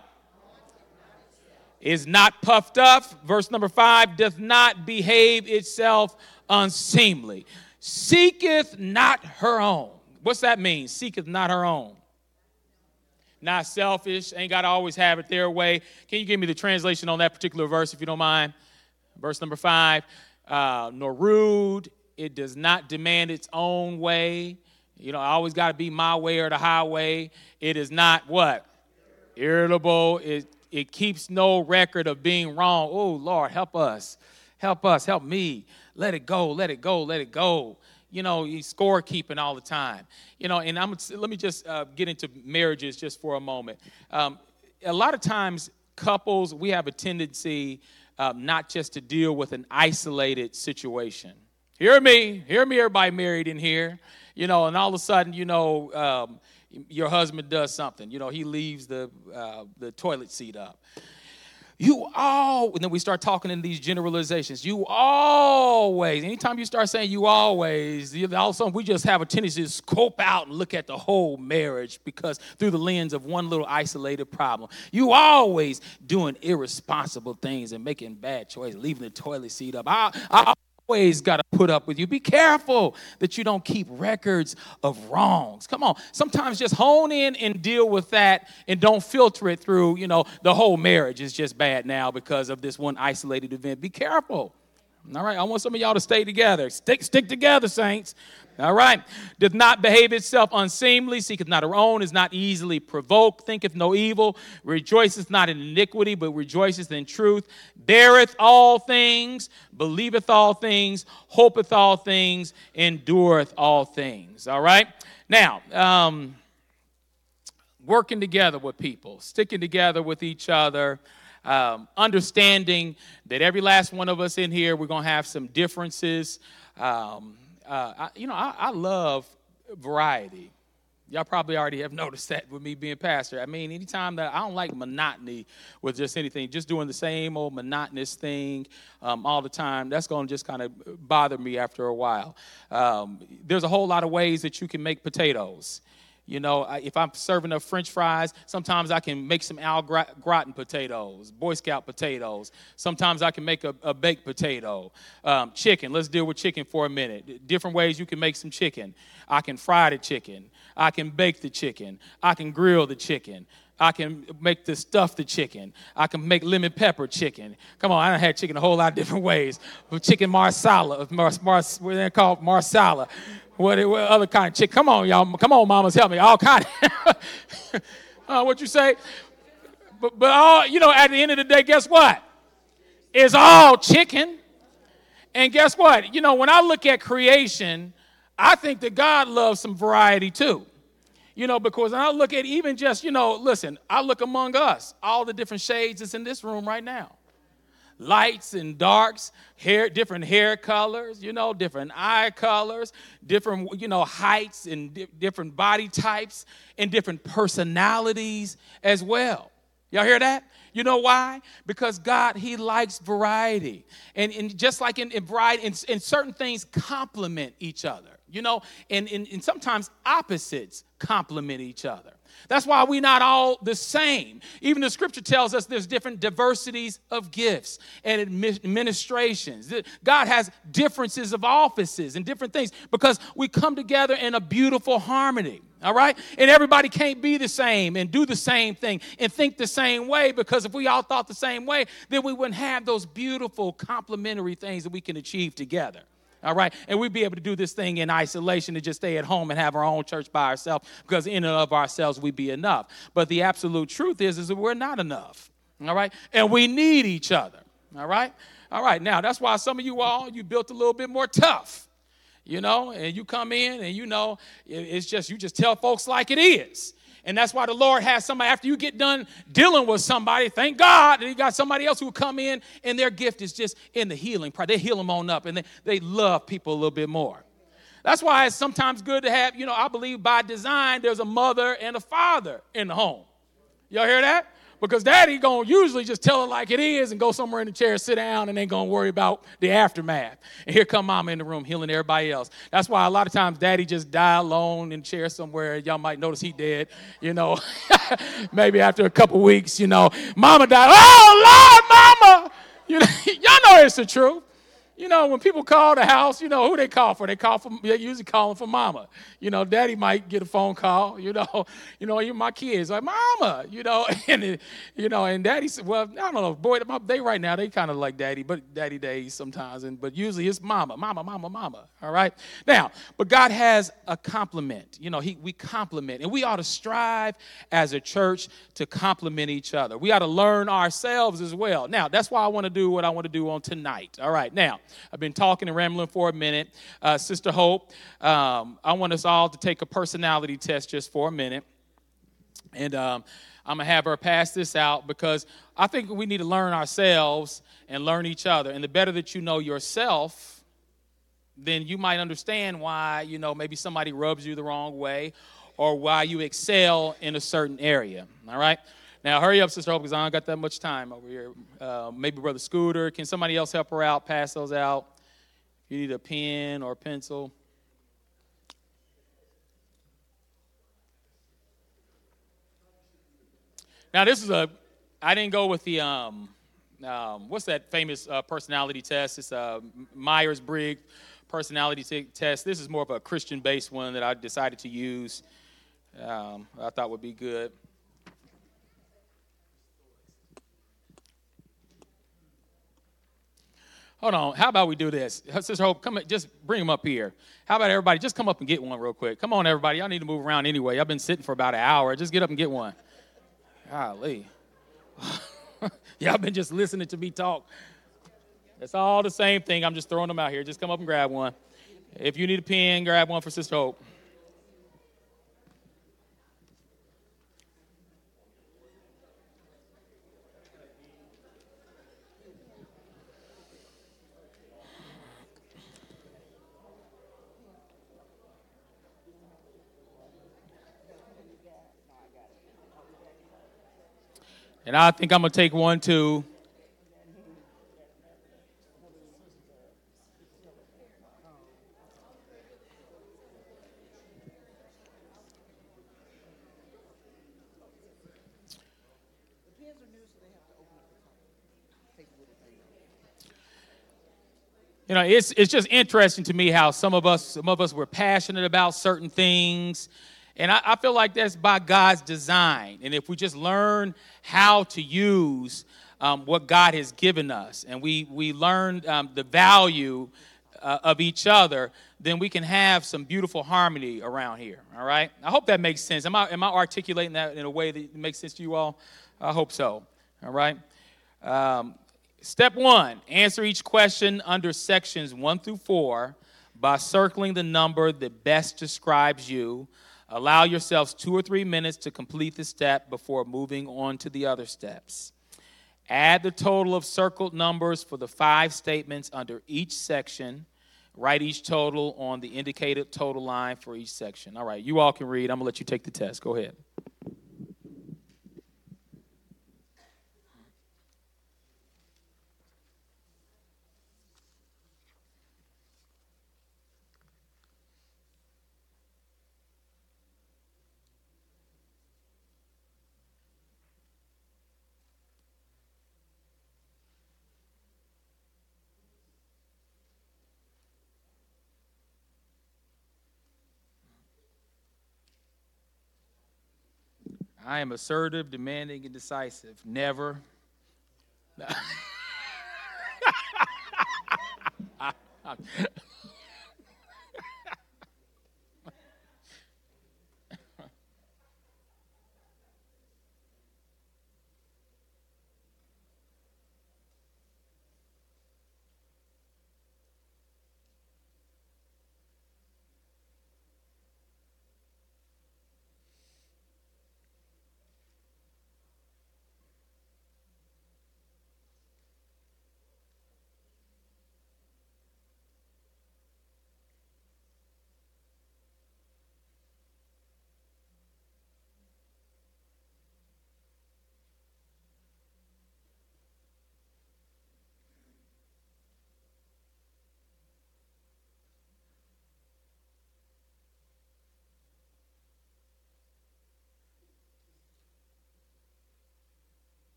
Is not puffed up. Verse number five, doth not behave itself unseemly. Seeketh not her own. What's that mean? Seeketh not her own. Not selfish. Ain't got to always have it their way. Can you give me the translation on that particular verse if you don't mind? Verse number five. Uh, nor rude It does not demand its own way. You know, I always got to be my way or the highway. It is not what? Irritable. It, it keeps no record of being wrong. Oh, Lord, help us. Help us. Help me. Let it go. Let it go. Let it go. You know, he's scorekeeping all the time. You know, and I'm let me just uh, get into marriages just for a moment. Um, a lot of times, couples, we have a tendency um, not just to deal with an isolated situation. Hear me. Hear me, everybody married in here. You know, and all of a sudden, you know, um, your husband does something. You know, he leaves the uh, the toilet seat up. You all, and then we start talking in these generalizations. You always, anytime you start saying you always, all of a sudden we just have a tendency to scope out and look at the whole marriage because through the lens of one little isolated problem. You always doing irresponsible things and making bad choices, leaving the toilet seat up. I, I always got to put up with you. Be careful that you don't keep records of wrongs. Come on. Sometimes just hone in and deal with that and don't filter it through, you know, the whole marriage is just bad now because of this one isolated event. Be careful. All right. I want some of y'all to stay together. Stick, stick together, saints. All right. Doth not behave itself unseemly, seeketh not her own, is not easily provoked, thinketh no evil, rejoiceth not in iniquity, but rejoiceth in truth, beareth all things, believeth all things, hopeth all things, endureth all things. All right. Now, um, working together with people, sticking together with each other, um, understanding that every last one of us in here, we're going to have some differences. Um, Uh, I, you know, I, I love variety. Y'all probably already have noticed that with me being pastor. I mean, anytime that I don't like monotony with just anything, just doing the same old monotonous thing um, all the time, that's going to just kind of bother me after a while. Um, there's a whole lot of ways that you can make potatoes. You know, if I'm serving up French fries, sometimes I can make some Al Gratin potatoes, Boy Scout potatoes. Sometimes I can make a, a baked potato. Um, chicken, let's deal with chicken for a minute. Different ways you can make some chicken. I can fry the chicken. I can bake the chicken. I can grill the chicken. I can make the stuffed chicken. I can make lemon pepper chicken. Come on, I done had chicken a whole lot of different ways. Chicken marsala, mars, mars, what they're called marsala. What, what other kind of chicken? Come on, y'all. Come on, mamas, help me. All kind of, uh, what you say? But, but all, you know, at the end of the day, guess what? It's all chicken. And guess what? You know, when I look at creation, I think that God loves some variety too. You know, because when I look at even just, you know, listen, I look among us, all the different shades that's in this room right now. Lights and darks, hair, different hair colors, you know, different eye colors, different, you know, heights and di- different body types and different personalities as well. Y'all hear that? You know why? Because God, he likes variety. And, and just like in, in variety, and, and certain things complement each other, you know, and, and, and sometimes opposites complement each other. That's why we're not all the same. Even the scripture tells us there's different diversities of gifts and administrations. God has differences of offices and different things because we come together in a beautiful harmony, all right? And everybody can't be the same and do the same thing and think the same way, because if we all thought the same way, then we wouldn't have those beautiful complementary things that we can achieve together. All right, and we'd be able to do this thing in isolation and just stay at home and have our own church by ourselves, because in and of ourselves we'd be enough. But the absolute truth is, is that we're not enough. All right, and we need each other. All right, all right. Now that's why some of you all, you built a little bit more tough, you know, and you come in and you know it's just you just tell folks like it is. And that's why the Lord has somebody, after you get done dealing with somebody, thank God that he got somebody else who will come in and their gift is just in the healing part. They heal them on up and they, they love people a little bit more. That's why it's sometimes good to have, you know, I believe by design there's a mother and a father in the home. Y'all hear that? Because daddy going to usually just tell it like it is and go somewhere in the chair, sit down, and ain't going to worry about the aftermath. And here come mama in the room healing everybody else. That's why a lot of times daddy just die alone in the chair somewhere. Y'all might notice he dead, you know. Maybe after a couple weeks, you know. Mama died. Oh, Lord, mama. You know, y'all know it's the truth. You know, when people call the house, you know who they call for. They call for. They usually calling for mama. You know, daddy might get a phone call. You know, you know, even my kids like mama. You know, and it, you know, and daddy said, well, I don't know, boy, my, they right now they kind of like daddy, but daddy days sometimes, and but usually it's mama, mama, mama, mama. All right. Now, but God has a compliment. You know, he we compliment, and we ought to strive as a church to compliment each other. We ought to learn ourselves as well. Now, that's why I want to do what I want to do on tonight. All right. Now, I've been talking and rambling for a minute. Uh, Sister Hope, um, I want us all to take a personality test just for a minute. And um, I'm going to have her pass this out because I think we need to learn ourselves and learn each other. And the better that you know yourself, then you might understand why, you know, maybe somebody rubs you the wrong way or why you excel in a certain area. All right? Now, hurry up, Sister Hope, because I don't got that much time over here. Uh, maybe Brother Scooter. Can somebody else help her out, pass those out? If you need a pen or a pencil. Now, this is a, I didn't go with the, um, um, what's that famous uh, personality test? It's a Myers-Briggs personality t- test. This is more of a Christian-based one that I decided to use. Um, I thought would be good. Hold on. How about we do this? Sister Hope, come just bring them up here. How about everybody just come up and get one real quick? Come on, everybody. Y'all need to move around anyway. I've been sitting for about an hour. Just get up and get one. Golly. Y'all been just listening to me talk. It's all the same thing. I'm just throwing them out here. Just come up and grab one. If you need a pen, grab one for Sister Hope. And I think I'm going to take one, too. You know, it's it's just interesting to me how some of us some of us were passionate about certain things. And I, I feel like that's by God's design. And if we just learn how to use um, what God has given us, and we we learn um, the value uh, of each other, then we can have some beautiful harmony around here. All right. I hope that makes sense. Am I am I articulating that in a way that makes sense to you all? I hope so. All right. Um, step one: answer each question under sections one through four by circling the number that best describes you. Allow yourselves two or three minutes to complete the step before moving on to the other steps. Add the total of circled numbers for the five statements under each section. Write each total on the indicated total line for each section. All right, you all can read. I'm going to let you take the test. Go ahead. I am assertive, demanding, and decisive. Never.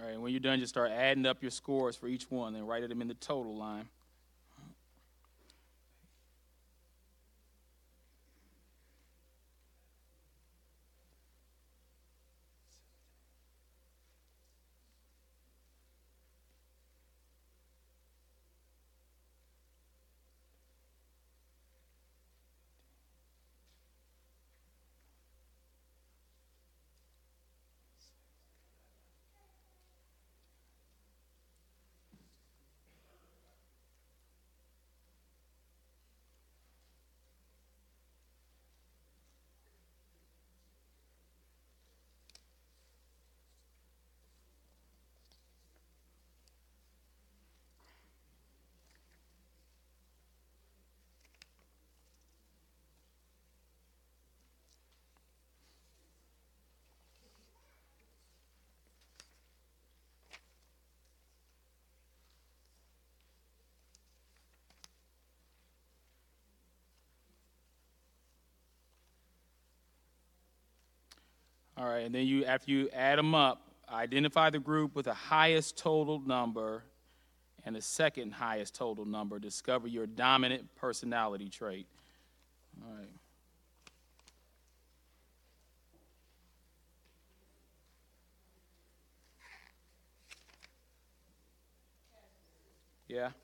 All right, when you're done, just start adding up your scores for each one and write them in the total line. All right, and then you, after you add them up, identify the group with the highest total number and the second highest total number. Discover your dominant personality trait. All right. Yeah.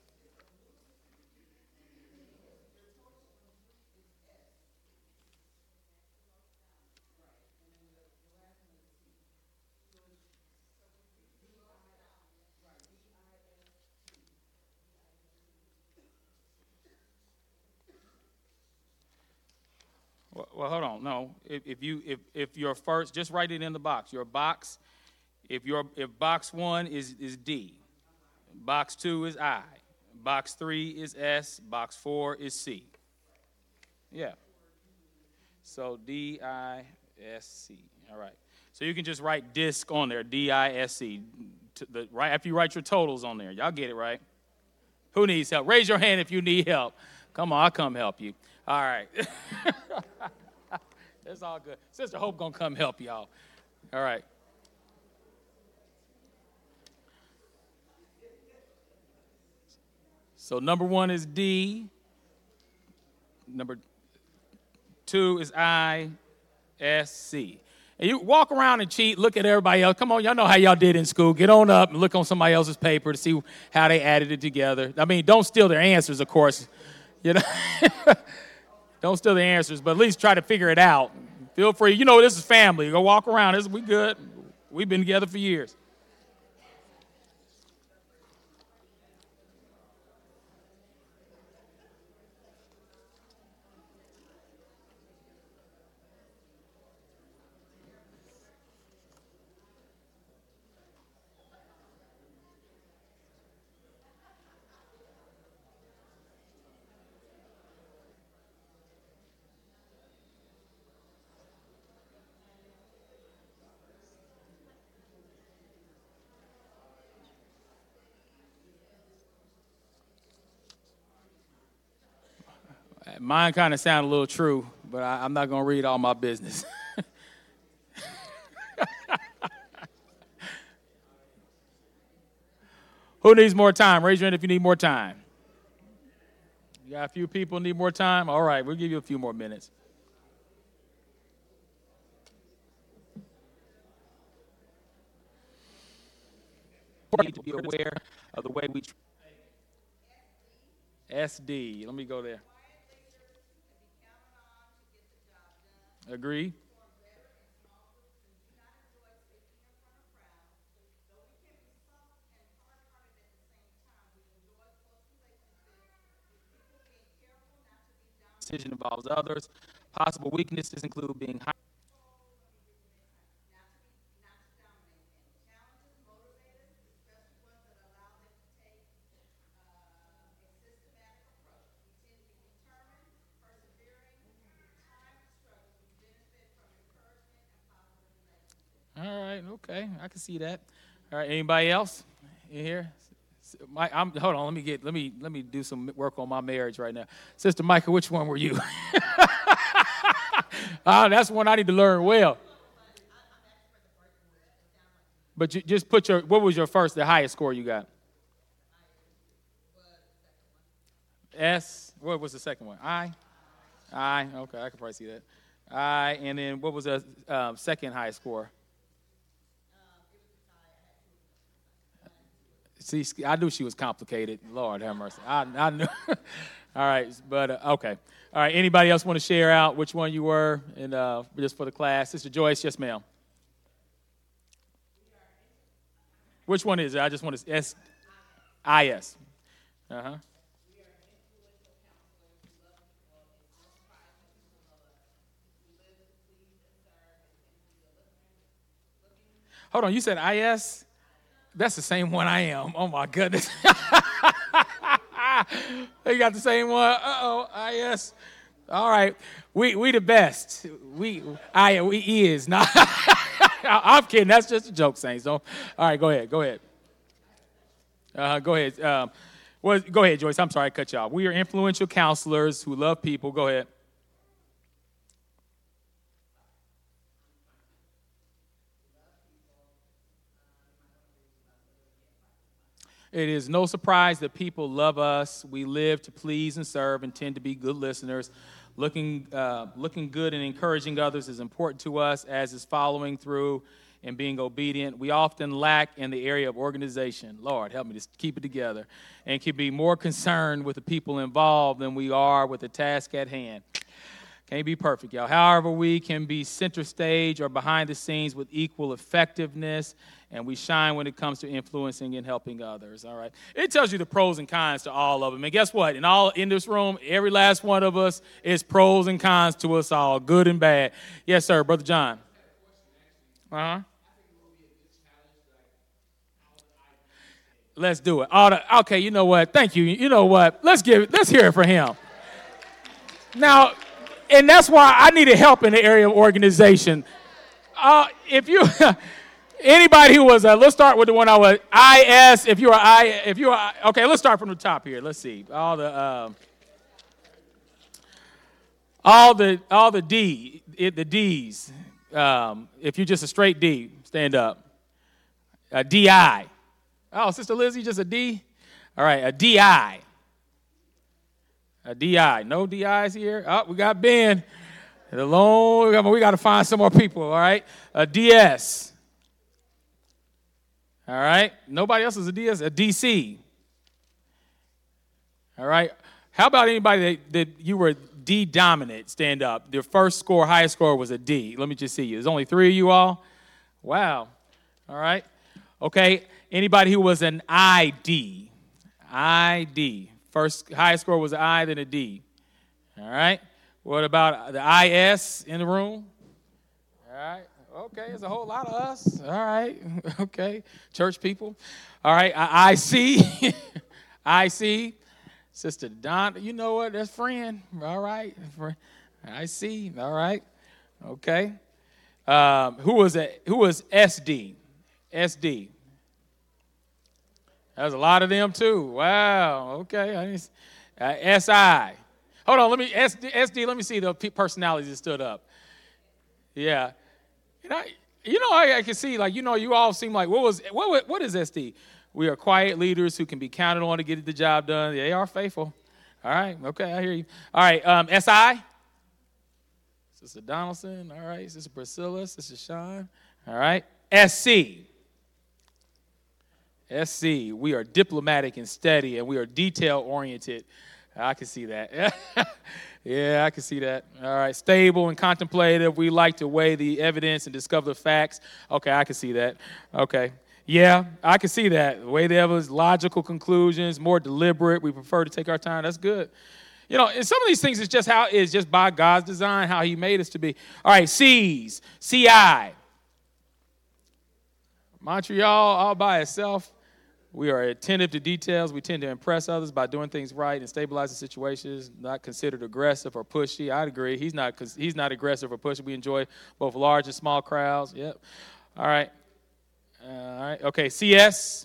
Well, well, hold on. No, if, if you if if your first, just write it in the box. Your box, if your if box one is is D, box two is I, box three is S, box four is C. Yeah. So D I S C. All right. So you can just write disc on there, D I S C. The, right after you write your totals on there. Y'all get it, right? Who needs help? Raise your hand if you need help. Come on, I'll come help you. All right. It's all good. Sister Hope gonna come help y'all. All right. So number one is D. Number two is I, S, C. And you walk around and cheat, look at everybody else. Come on, y'all know how y'all did in school. Get on up and look on somebody else's paper to see how they added it together. I mean, don't steal their answers, of course. You know, don't steal their answers, but at least try to figure it out. Feel free. You know, this is family. Go walk around. This, we good. We've been together for years. Mine kind of sound a little true, but I, I'm not going to read all my business. Who needs more time? Raise your hand if you need more time. You got a few people need more time? All right, we'll give you a few more minutes. We need to be aware of the way we... S D. Let me go there. Agree? Decision involves others. Possible weaknesses include being high. All right, okay, I can see that. All right, anybody else in here? Mike, I'm, hold on, let me get, let me, let me do some work on my marriage right now. Sister Micah, which one were you? Oh, that's one I need to learn well. But you, just put your, what was your first, the highest score you got? S. What was the second one? I? I. Okay, I can probably see that. I. And then what was the um, second highest score? See, I knew she was complicated. Lord have mercy. I, I knew. All right, but uh, okay. All right, anybody else want to share out which one you were, and uh, just for the class? Sister Joyce, yes, ma'am. Which one is it? I just want to, S I S. Uh-huh. Hold on, you said I S? That's the same one I am. Oh, my goodness. They got the same one. Uh-oh, I S. All right. We we the best. We I we is. Not I'm kidding. That's just a joke, Saints. Don't. All right, go ahead. Go ahead. Uh, go ahead. Um, well, go ahead, Joyce. I'm sorry I cut you off. We are influential counselors who love people. Go ahead. It is no surprise that people love us. We live to please and serve and tend to be good listeners. Looking, uh, looking good and encouraging others is important to us, as is following through and being obedient. We often lack in the area of organization. Lord, help me to keep it together. And can be more concerned with the people involved than we are with the task at hand. Can't be perfect, y'all. However, we can be center stage or behind the scenes with equal effectiveness, and we shine when it comes to influencing and helping others, all right? It tells you the pros and cons to all of them. And guess what? In all in this room, every last one of us is pros and cons to us all, good and bad. Yes, sir, Brother John. Uh-huh. Let's do it. All the, okay, you know what? Thank you. You know what? Let's give it, let's hear it for him. Now, and that's why I needed help in the area of organization. Uh, if you, anybody who was, uh, let's start with the one I was, I S, if you're I, if you're, okay, let's start from the top here. Let's see. All the, um, all the, all the D, it, the D's. Um, if you're just a straight D, stand up. A D I. Oh, Sister Lizzie, just a D? All right, a D I. A D I. No D Is here? Oh, we got Ben. Alone. We got to find some more people, all right? A D S. All right? Nobody else is a D S? A D C. All right? How about anybody that, that you were D dominant? Stand up. Their first score, highest score was a D. Let me just see you. There's only three of you all? Wow. All right? Okay. Anybody who was an I D? I D. First highest score was an I, then a D. All right. What about the I S in the room? All right. Okay, there's a whole lot of us. All right. Okay. Church people. All right. I, I C. I C. Sister Don. You know what? That's friend. All right. I see. All right. Okay. Um, who was it? Who was S D? S D. There's a lot of them too. Wow. Okay. I didn't, uh, S I. Hold on. Let me S D, S D. Let me see the personalities that stood up. Yeah. And I, you know, I, I can see like you know, you all seem like what was what what is S D? We are quiet leaders who can be counted on to get the job done. They are faithful. All right. Okay. I hear you. All right. Um, S I. Sister Donaldson. All right. Sister Priscilla. Sister Sean. All right. S C. S C, we are diplomatic and steady, and we are detail-oriented. I can see that. Yeah, I can see that. All right, stable and contemplative. We like to weigh the evidence and discover the facts. Okay, I can see that. Okay. Yeah, I can see that. Weigh the evidence, logical conclusions, more deliberate. We prefer to take our time. That's good. You know, and some of these things is just how it's just by God's design, how he made us to be. All right, C's, C I. Montreal all by itself. We are attentive to details. We tend to impress others by doing things right and stabilizing situations, not considered aggressive or pushy. I'd agree. He's not because he's not aggressive or pushy. We enjoy both large and small crowds. Yep. All right. Uh, all right. Okay, C S.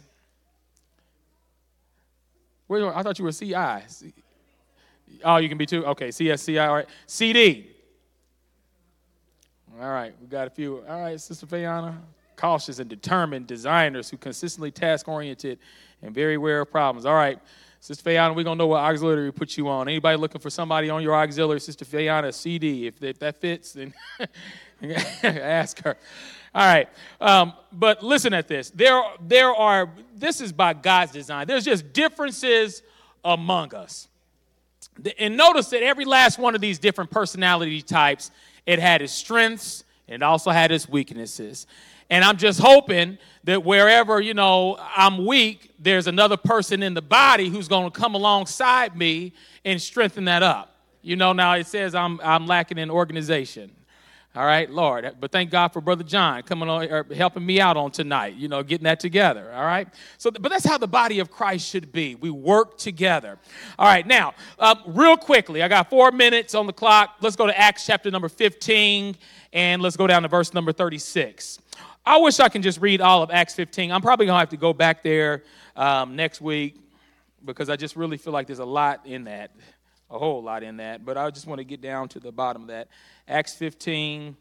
Wait, I thought you were C I. C- oh, you can be too? Okay, C S, C I. All right. C D. All right, we got a few. All right, Sister Fayana. cautious and determined designers who consistently task-oriented and very aware of problems. All right, Sister Fayana, we're going to know what auxiliary we put you on. Anybody looking for somebody on your auxiliary, Sister Fayana, C D, if, if that fits, then ask her. All right, um, but listen at this. There, there are, this is by God's design. There's just differences among us. And notice that every last one of these different personality types, it had its strengths and it also had its weaknesses. And I'm just hoping that wherever, you know, I'm weak, there's another person in the body who's going to come alongside me and strengthen that up. You know, now it says I'm I'm lacking in organization. All right, Lord. But thank God for Brother John coming on, or helping me out on tonight, you know, getting that together. All right. So, but that's how the body of Christ should be. We work together. All right. Now, uh, real quickly, I got four minutes on the clock. Let's go to Acts chapter number fifteen, and let's go down to verse number thirty-six. I wish I can just read all of Acts fifteen. I'm probably going to have to go back there um, next week because I just really feel like there's a lot in that, a whole lot in that. But I just want to get down to the bottom of that. Acts fifteen.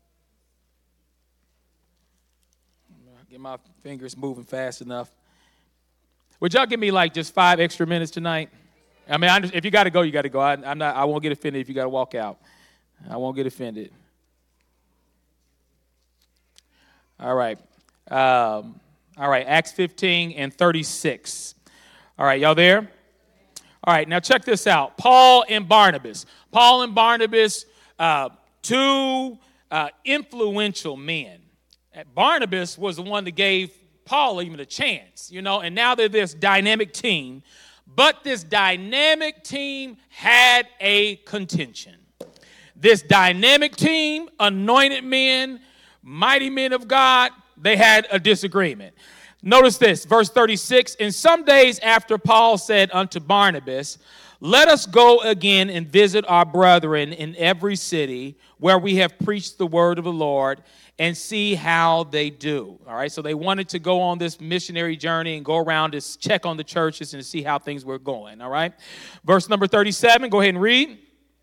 Get my fingers moving fast enough. Would y'all give me like just five extra minutes tonight? I mean, I, if you got to go, you got to go. I, I'm not. I won't get offended if you got to walk out. I won't get offended. All right. Um, all right. Acts fifteen and thirty-six. All right, y'all there? All right. Now check this out. Paul and Barnabas. Paul and Barnabas. Uh, two uh, influential men. Barnabas was the one that gave Paul even a chance, you know, and now they're this dynamic team. But this dynamic team had a contention. This dynamic team, anointed men, mighty men of God, they had a disagreement. Notice this, verse thirty-six. And some days after Paul said unto Barnabas, let us go again and visit our brethren in every city where we have preached the word of the Lord and see how they do. All right, so they wanted to go on this missionary journey and go around to check on the churches and see how things were going. All right, verse number thirty-seven, go ahead and read.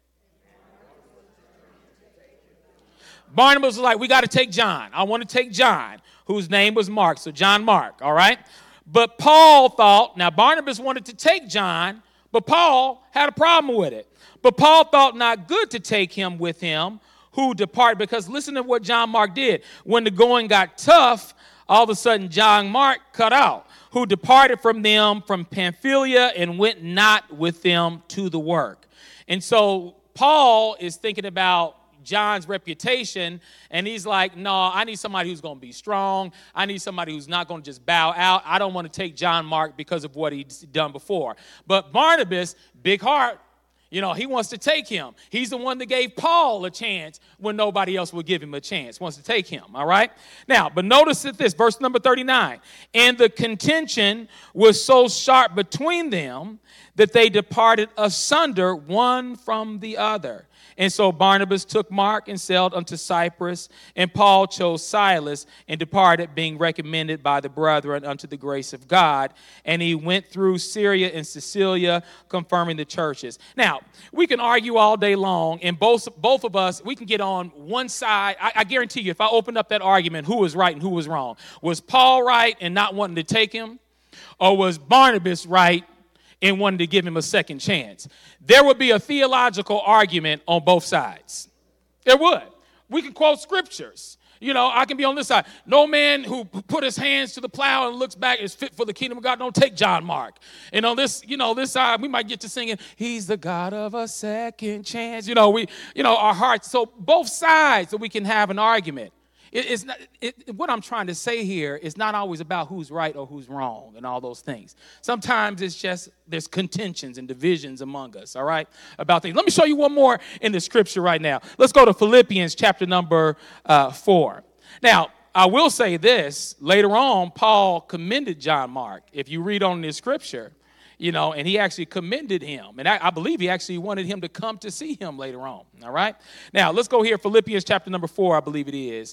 Barnabas was like, we got to take John. I want to take John, whose name was Mark. So John Mark, all right? But Paul thought, now Barnabas wanted to take John, but Paul had a problem with it. But Paul thought not good to take him with him, who departed. Because listen to what John Mark did. When the going got tough, all of a sudden John Mark cut out, who departed from them from Pamphylia and went not with them to the work. And so Paul is thinking about John's reputation, and he's like, no, I need somebody who's going to be strong. I need somebody who's not going to just bow out. I don't want to take John Mark because of what he's done before. But Barnabas, big heart, you know, he wants to take him. He's the one that gave Paul a chance when nobody else would give him a chance, wants to take him, all right? Now, but notice that this, verse number thirty-nine, and the contention was so sharp between them that they departed asunder one from the other. And so Barnabas took Mark and sailed unto Cyprus, and Paul chose Silas and departed, being recommended by the brethren unto the grace of God. And he went through Syria and Cilicia, confirming the churches. Now, we can argue all day long, and both, both of us, we can get on one side. I, I guarantee you, if I opened up that argument, who was right and who was wrong? Was Paul right in not wanting to take him? Or was Barnabas right and wanted to give him a second chance? There would be a theological argument on both sides. There would. We can quote scriptures. You know, I can be on this side. No man who put his hands to the plow and looks back is fit for the kingdom of God. Don't take John Mark. And on this, you know, this side, we might get to singing, he's the God of a second chance. You know, we, you know, our hearts. So both sides that we can have an argument. It, it's not, it, what I'm trying to say here is not always about who's right or who's wrong and all those things. Sometimes it's just there's contentions and divisions among us, all right, about things. Let me show you one more in the scripture right now. Let's go to Philippians chapter number uh, four. Now, I will say this. Later on, Paul commended John Mark. If you read on in the scripture, you know, and he actually commended him. And I, I believe he actually wanted him to come to see him later on, all right? Now, let's go here, Philippians chapter number four, I believe it is.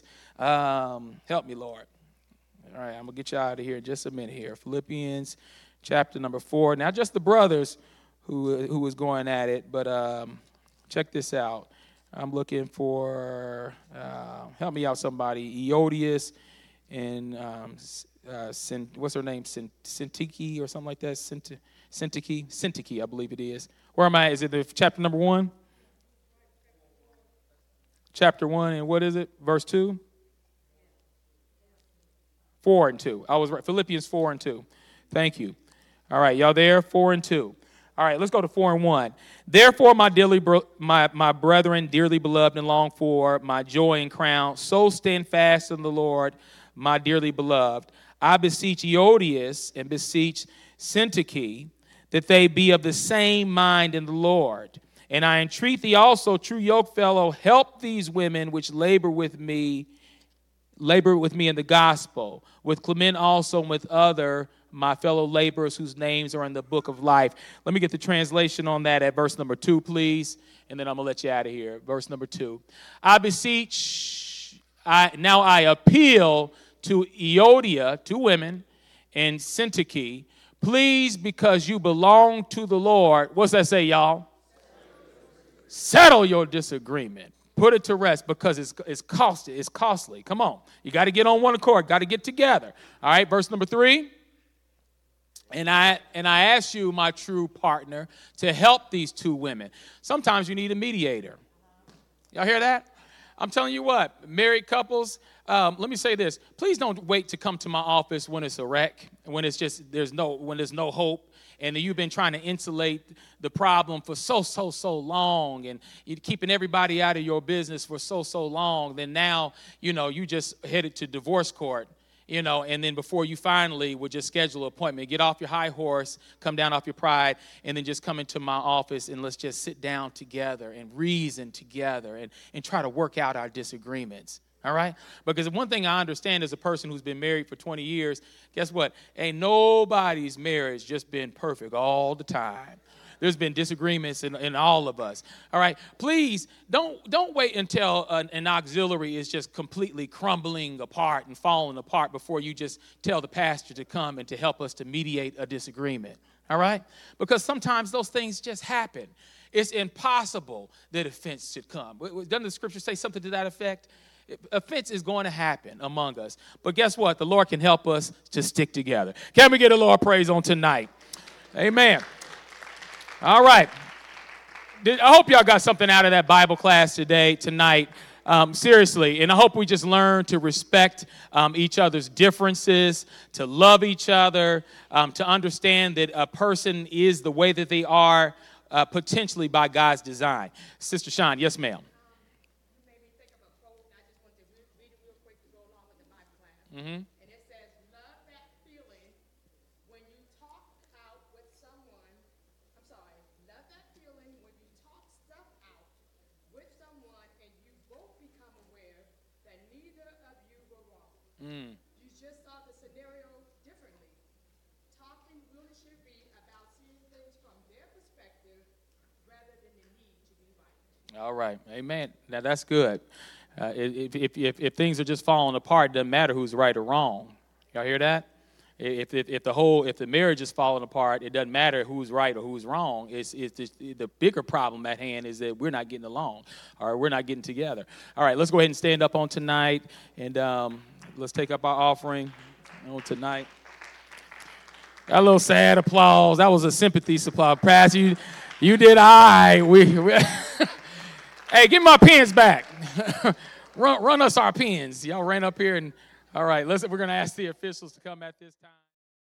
Um, help me, Lord. All right, I'm going to get you out of here in just a minute here. Philippians chapter number four. Now, just the brothers who who was going at it, but um, check this out. I'm looking for, uh, help me out somebody, Eodius and um, uh, what's her name? Syntyche or something like that. Syntyche, Syntyche, I believe it is. Where am I? Is it the chapter number one? Chapter one, and what is it? Verse two? Four and two. I was right. Philippians four and two. Thank you. All right, y'all there? Four and two. All right, let's go to four and one. Therefore, my dearly, my, my brethren, dearly beloved and longed for, my joy and crown, so stand fast in the Lord, my dearly beloved. I beseech Eodias and beseech Syntyche that they be of the same mind in the Lord. And I entreat thee also, true yokefellow, help these women which labor with me, labor with me in the gospel, with Clement also and with other my fellow laborers whose names are in the book of life. Let me get the translation on that at verse number two, please, and then I'm going to let you out of here. Verse number two. I beseech, I now I appeal to Euodia, two women, and Syntyche, please, because you belong to the Lord. What's that say, y'all? Settle your disagreement. Put it to rest because it's it's costly. It's costly. Come on. You got to get on one accord. Got to get together. All right, verse number three. And I and I ask you, my true partner, to help these two women. Sometimes you need a mediator. Y'all hear that? I'm telling you what, married couples, um, let me say this. Please don't wait to come to my office when it's a wreck, when it's just there's no when there's no hope. And you've been trying to insulate the problem for so, so, so long, and you're keeping everybody out of your business for so, so long. Then now, you know, you just headed to divorce court, you know, and then before you finally would just schedule an appointment, get off your high horse, come down off your pride, and then just come into my office and let's just sit down together and reason together and, and try to work out our disagreements. All right? Because one thing I understand as a person who's been married for twenty years, guess what? Ain't nobody's marriage just been perfect all the time. There's been disagreements in, in all of us. All right? Please, don't, don't wait until an, an auxiliary is just completely crumbling apart and falling apart before you just tell the pastor to come and to help us to mediate a disagreement. All right? Because sometimes those things just happen. It's impossible that offense should come. Doesn't the scripture say something to that effect? Offense is going to happen among us. But guess what? The Lord can help us to stick together. Can we get a Lord praise on tonight? Amen. All right. I hope y'all got something out of that Bible class today, tonight. Um, seriously. And I hope we just learn to respect um, each other's differences, to love each other, um, to understand that a person is the way that they are uh, potentially by God's design. Sister Sean, yes, ma'am. Mm-hmm. And it says, love that feeling when you talk out with someone. I'm sorry, love that feeling when you talk stuff out with someone and you both become aware that neither of you were wrong. Mm. You just saw the scenario differently. Talking really should be about seeing things from their perspective rather than the need to be right. All right. Amen. Now that's good. Uh, if, if, if, if things are just falling apart, it doesn't matter who's right or wrong. Y'all hear that? If, if, if the whole, if the marriage is falling apart, it doesn't matter who's right or who's wrong. It's, it's just, the bigger problem at hand is that we're not getting along, or we're not getting together. All right, let's go ahead and stand up on tonight, and um, let's take up our offering on tonight. Got a little sad applause. That was a sympathy applause. Pastor, you, you did all right. We, we Hey, give me my pens back. run, run us our pens. Y'all ran up here and, all right, let's, we're going to ask the officials to come at this time.